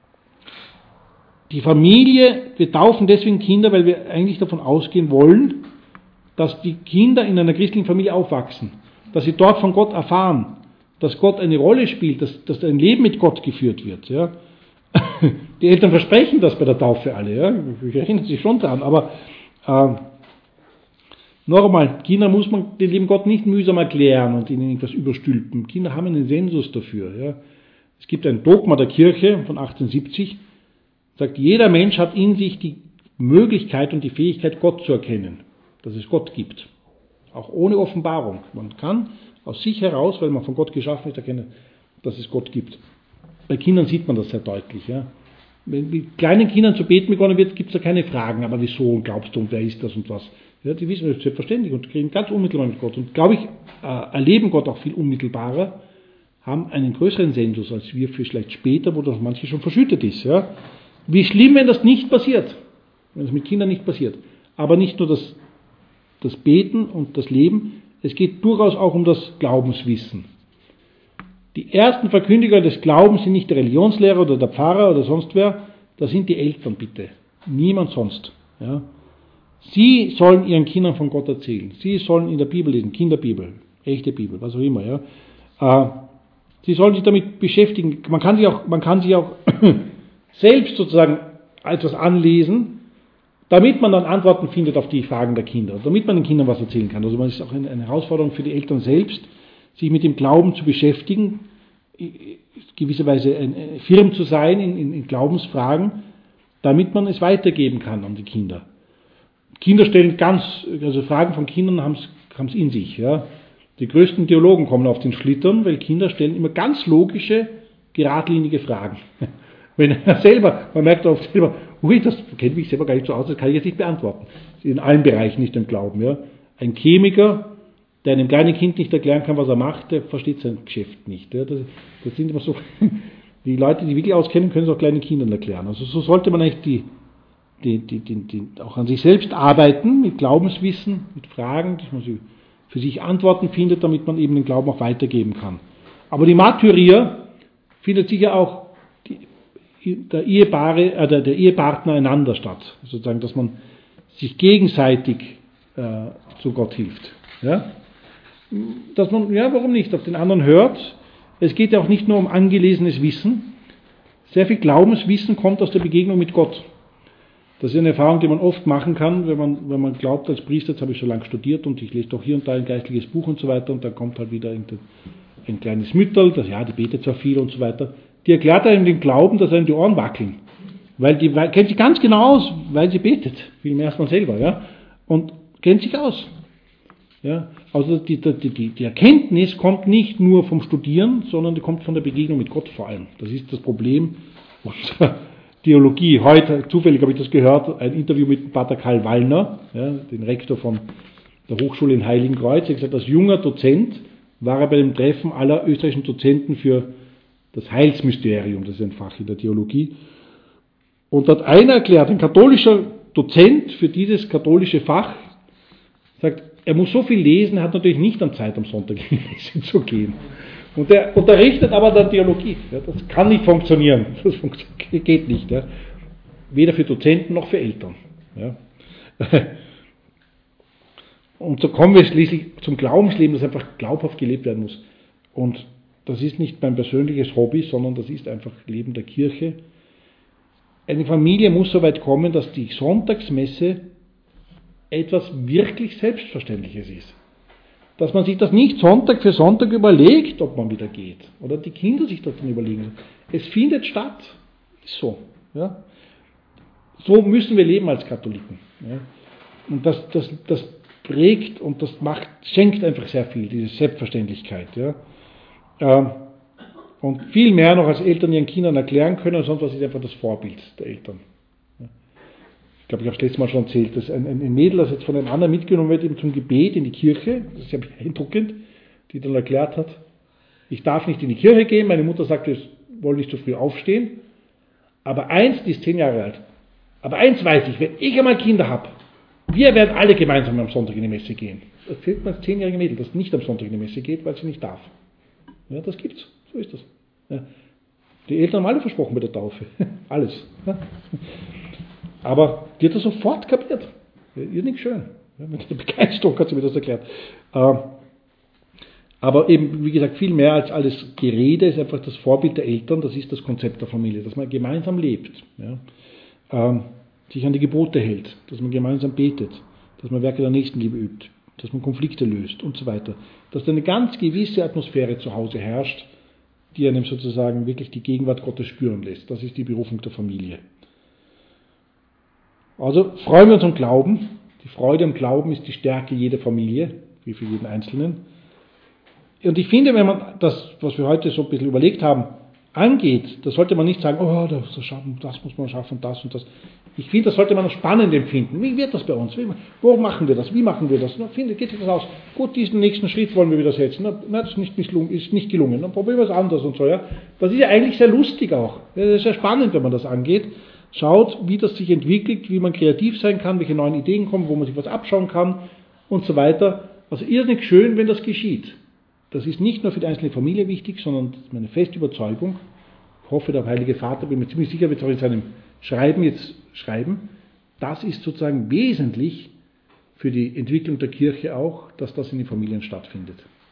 Die Familie, wir taufen deswegen Kinder, weil wir eigentlich davon ausgehen wollen, dass die Kinder in einer christlichen Familie aufwachsen. Dass sie dort von Gott erfahren, dass Gott eine Rolle spielt, dass ein Leben mit Gott geführt wird. Ja. Die Eltern versprechen das bei der Taufe alle, ja. Ich erinnere sich schon daran, aber noch einmal, Kinder muss man den lieben Gott nicht mühsam erklären und ihnen irgendwas überstülpen. Kinder haben einen Sensus dafür. Ja. Es gibt ein Dogma der Kirche von 1870, sagt, jeder Mensch hat in sich die Möglichkeit und die Fähigkeit, Gott zu erkennen, dass es Gott gibt. Auch ohne Offenbarung. Man kann aus sich heraus, weil man von Gott geschaffen ist, erkennen, dass es Gott gibt. Bei Kindern sieht man das sehr deutlich. Ja. Wenn mit kleinen Kindern zu beten begonnen wird, gibt es da keine Fragen, aber wieso und glaubst du und wer ist das und was. Ja, die wissen das selbstverständlich und kriegen ganz unmittelbar mit Gott. Und glaube ich, erleben Gott auch viel unmittelbarer, haben einen größeren Sensus als wir vielleicht später, wo das manche schon verschüttet ist. Ja. Wie schlimm, wenn das nicht passiert, wenn es mit Kindern nicht passiert. Aber nicht nur das Beten und das Leben, es geht durchaus auch um das Glaubenswissen. Die ersten Verkündiger des Glaubens sind nicht der Religionslehrer oder der Pfarrer oder sonst wer, das sind die Eltern bitte, niemand sonst. Ja. Sie sollen ihren Kindern von Gott erzählen, sie sollen in der Bibel lesen, Kinderbibel, echte Bibel, was auch immer. Ja. Sie sollen sich damit beschäftigen, man kann sich auch selbst sozusagen etwas anlesen, damit man dann Antworten findet auf die Fragen der Kinder, damit man den Kindern was erzählen kann. Also es ist auch eine Herausforderung für die Eltern selbst, sich mit dem Glauben zu beschäftigen, gewisserweise firm zu sein in Glaubensfragen, damit man es weitergeben kann an die Kinder. Kinder stellen Fragen von Kindern haben es in sich. Ja. Die größten Theologen kommen auf den Schlittern, weil Kinder stellen immer ganz logische, geradlinige Fragen. Wenn man merkt auch selber, das kennt mich selber gar nicht so aus, das kann ich jetzt nicht beantworten. In allen Bereichen nicht im Glauben. Ja. Ein Chemiker, der einem kleinen Kind nicht erklären kann, was er macht, der versteht sein Geschäft nicht. Ja. Das sind immer so, die Leute, die wirklich auskennen, können es auch kleinen Kindern erklären. Also so sollte man eigentlich auch an sich selbst arbeiten, mit Glaubenswissen, mit Fragen, dass man für sich Antworten findet, damit man eben den Glauben auch weitergeben kann. Aber die Martyrie findet sicher auch der Ehepartner einander statt. Sozusagen, dass man sich gegenseitig zu Gott hilft. Ja? Dass man, warum nicht, auf den anderen hört. Es geht ja auch nicht nur um angelesenes Wissen. Sehr viel Glaubenswissen kommt aus der Begegnung mit Gott. Das ist eine Erfahrung, die man oft machen kann, wenn man glaubt als Priester, jetzt habe ich so lange studiert und ich lese doch hier und da ein geistliches Buch und so weiter und dann kommt halt wieder ein kleines Mütterl, die betet zwar viel und so weiter. die erklärt einem den Glauben, dass einem die Ohren wackeln. Weil die kennt sich ganz genau aus, weil sie betet, viel mehr als man selber, ja, und kennt sich aus. Ja. Also die Erkenntnis kommt nicht nur vom Studieren, sondern die kommt von der Begegnung mit Gott vor allem. Das ist das Problem unserer Theologie. Heute, zufällig habe ich das gehört, ein Interview mit Pater Karl Wallner, ja, den Rektor von der Hochschule in Heiligenkreuz. Er hat gesagt, als junger Dozent war er bei dem Treffen aller österreichischen Dozenten für das Heilsmysterium, das ist ein Fach in der Theologie. Und hat einer erklärt, ein katholischer Dozent für dieses katholische Fach, sagt, er muss so viel lesen, er hat natürlich nicht an Zeit, am Sonntag in die Messe zu gehen. Und er unterrichtet aber dann Theologie. Ja, das kann nicht funktionieren. Das geht nicht. Ja. Weder für Dozenten noch für Eltern. Ja. Und so kommen wir schließlich zum Glaubensleben, das einfach glaubhaft gelebt werden muss. Und das ist nicht mein persönliches Hobby, sondern das ist einfach Leben der Kirche. Eine Familie muss so weit kommen, dass die Sonntagsmesse etwas wirklich Selbstverständliches ist. Dass man sich das nicht Sonntag für Sonntag überlegt, ob man wieder geht. Oder die Kinder sich das dann überlegen. Es findet statt. Ist so. Ja. So müssen wir leben als Katholiken. Ja. Und das prägt und das schenkt einfach sehr viel, diese Selbstverständlichkeit. Ja. Und viel mehr noch als Eltern ihren Kindern erklären können, sonst was ist einfach das Vorbild der Eltern. Ja. Ich glaube, ich habe es letztes Mal schon erzählt, dass ein Mädel, das jetzt von einem anderen mitgenommen wird, eben zum Gebet in die Kirche, das ist sehr beeindruckend, die dann erklärt hat, ich darf nicht in die Kirche gehen, meine Mutter sagt, wir wollen nicht so früh aufstehen, aber die ist 10 Jahre alt, aber eins weiß ich, wenn ich einmal Kinder habe, wir werden alle gemeinsam am Sonntag in die Messe gehen. Da erzählt man als 10-jährige Mädel, das nicht am Sonntag in die Messe geht, weil sie nicht darf. Ja, das gibt's. So ist das. Ja. Die Eltern haben alle versprochen bei der Taufe. Alles. Ja. Aber die hat das sofort kapiert. Ja, ihr nicht schön. Ja, mit der Begeisterung hat sie mir das erklärt. Aber eben, wie gesagt, viel mehr als alles Gerede ist einfach das Vorbild der Eltern, das ist das Konzept der Familie, dass man gemeinsam lebt. Ja. Sich an die Gebote hält, dass man gemeinsam betet, dass man Werke der Nächstenliebe übt, dass man Konflikte löst und so weiter. Dass da eine ganz gewisse Atmosphäre zu Hause herrscht, die einem sozusagen wirklich die Gegenwart Gottes spüren lässt. Das ist die Berufung der Familie. Also freuen wir uns am Glauben. Die Freude am Glauben ist die Stärke jeder Familie, wie für jeden Einzelnen. Und ich finde, wenn man das, was wir heute so ein bisschen überlegt haben, angeht, da sollte man nicht sagen, oh, das muss man schaffen, das und das. Ich finde, das sollte man spannend empfinden. Wie wird das bei uns? Wo machen wir das? Wie machen wir das? Geht sich das aus? Gut, diesen nächsten Schritt wollen wir wieder setzen. Das ist nicht gelungen. Dann probieren wir es anders und so. Ja. Das ist ja eigentlich sehr lustig auch. Das ist sehr spannend, wenn man das angeht. Schaut, wie das sich entwickelt, wie man kreativ sein kann, welche neuen Ideen kommen, wo man sich was abschauen kann und so weiter. Also irrsinnig schön, wenn das geschieht. Das ist nicht nur für die einzelne Familie wichtig, sondern das ist meine feste Überzeugung. Ich hoffe, der Heilige Vater, bin mir ziemlich sicher, wird es auch in seinem Schreiben jetzt schreiben. Das ist sozusagen wesentlich für die Entwicklung der Kirche auch, dass das in den Familien stattfindet.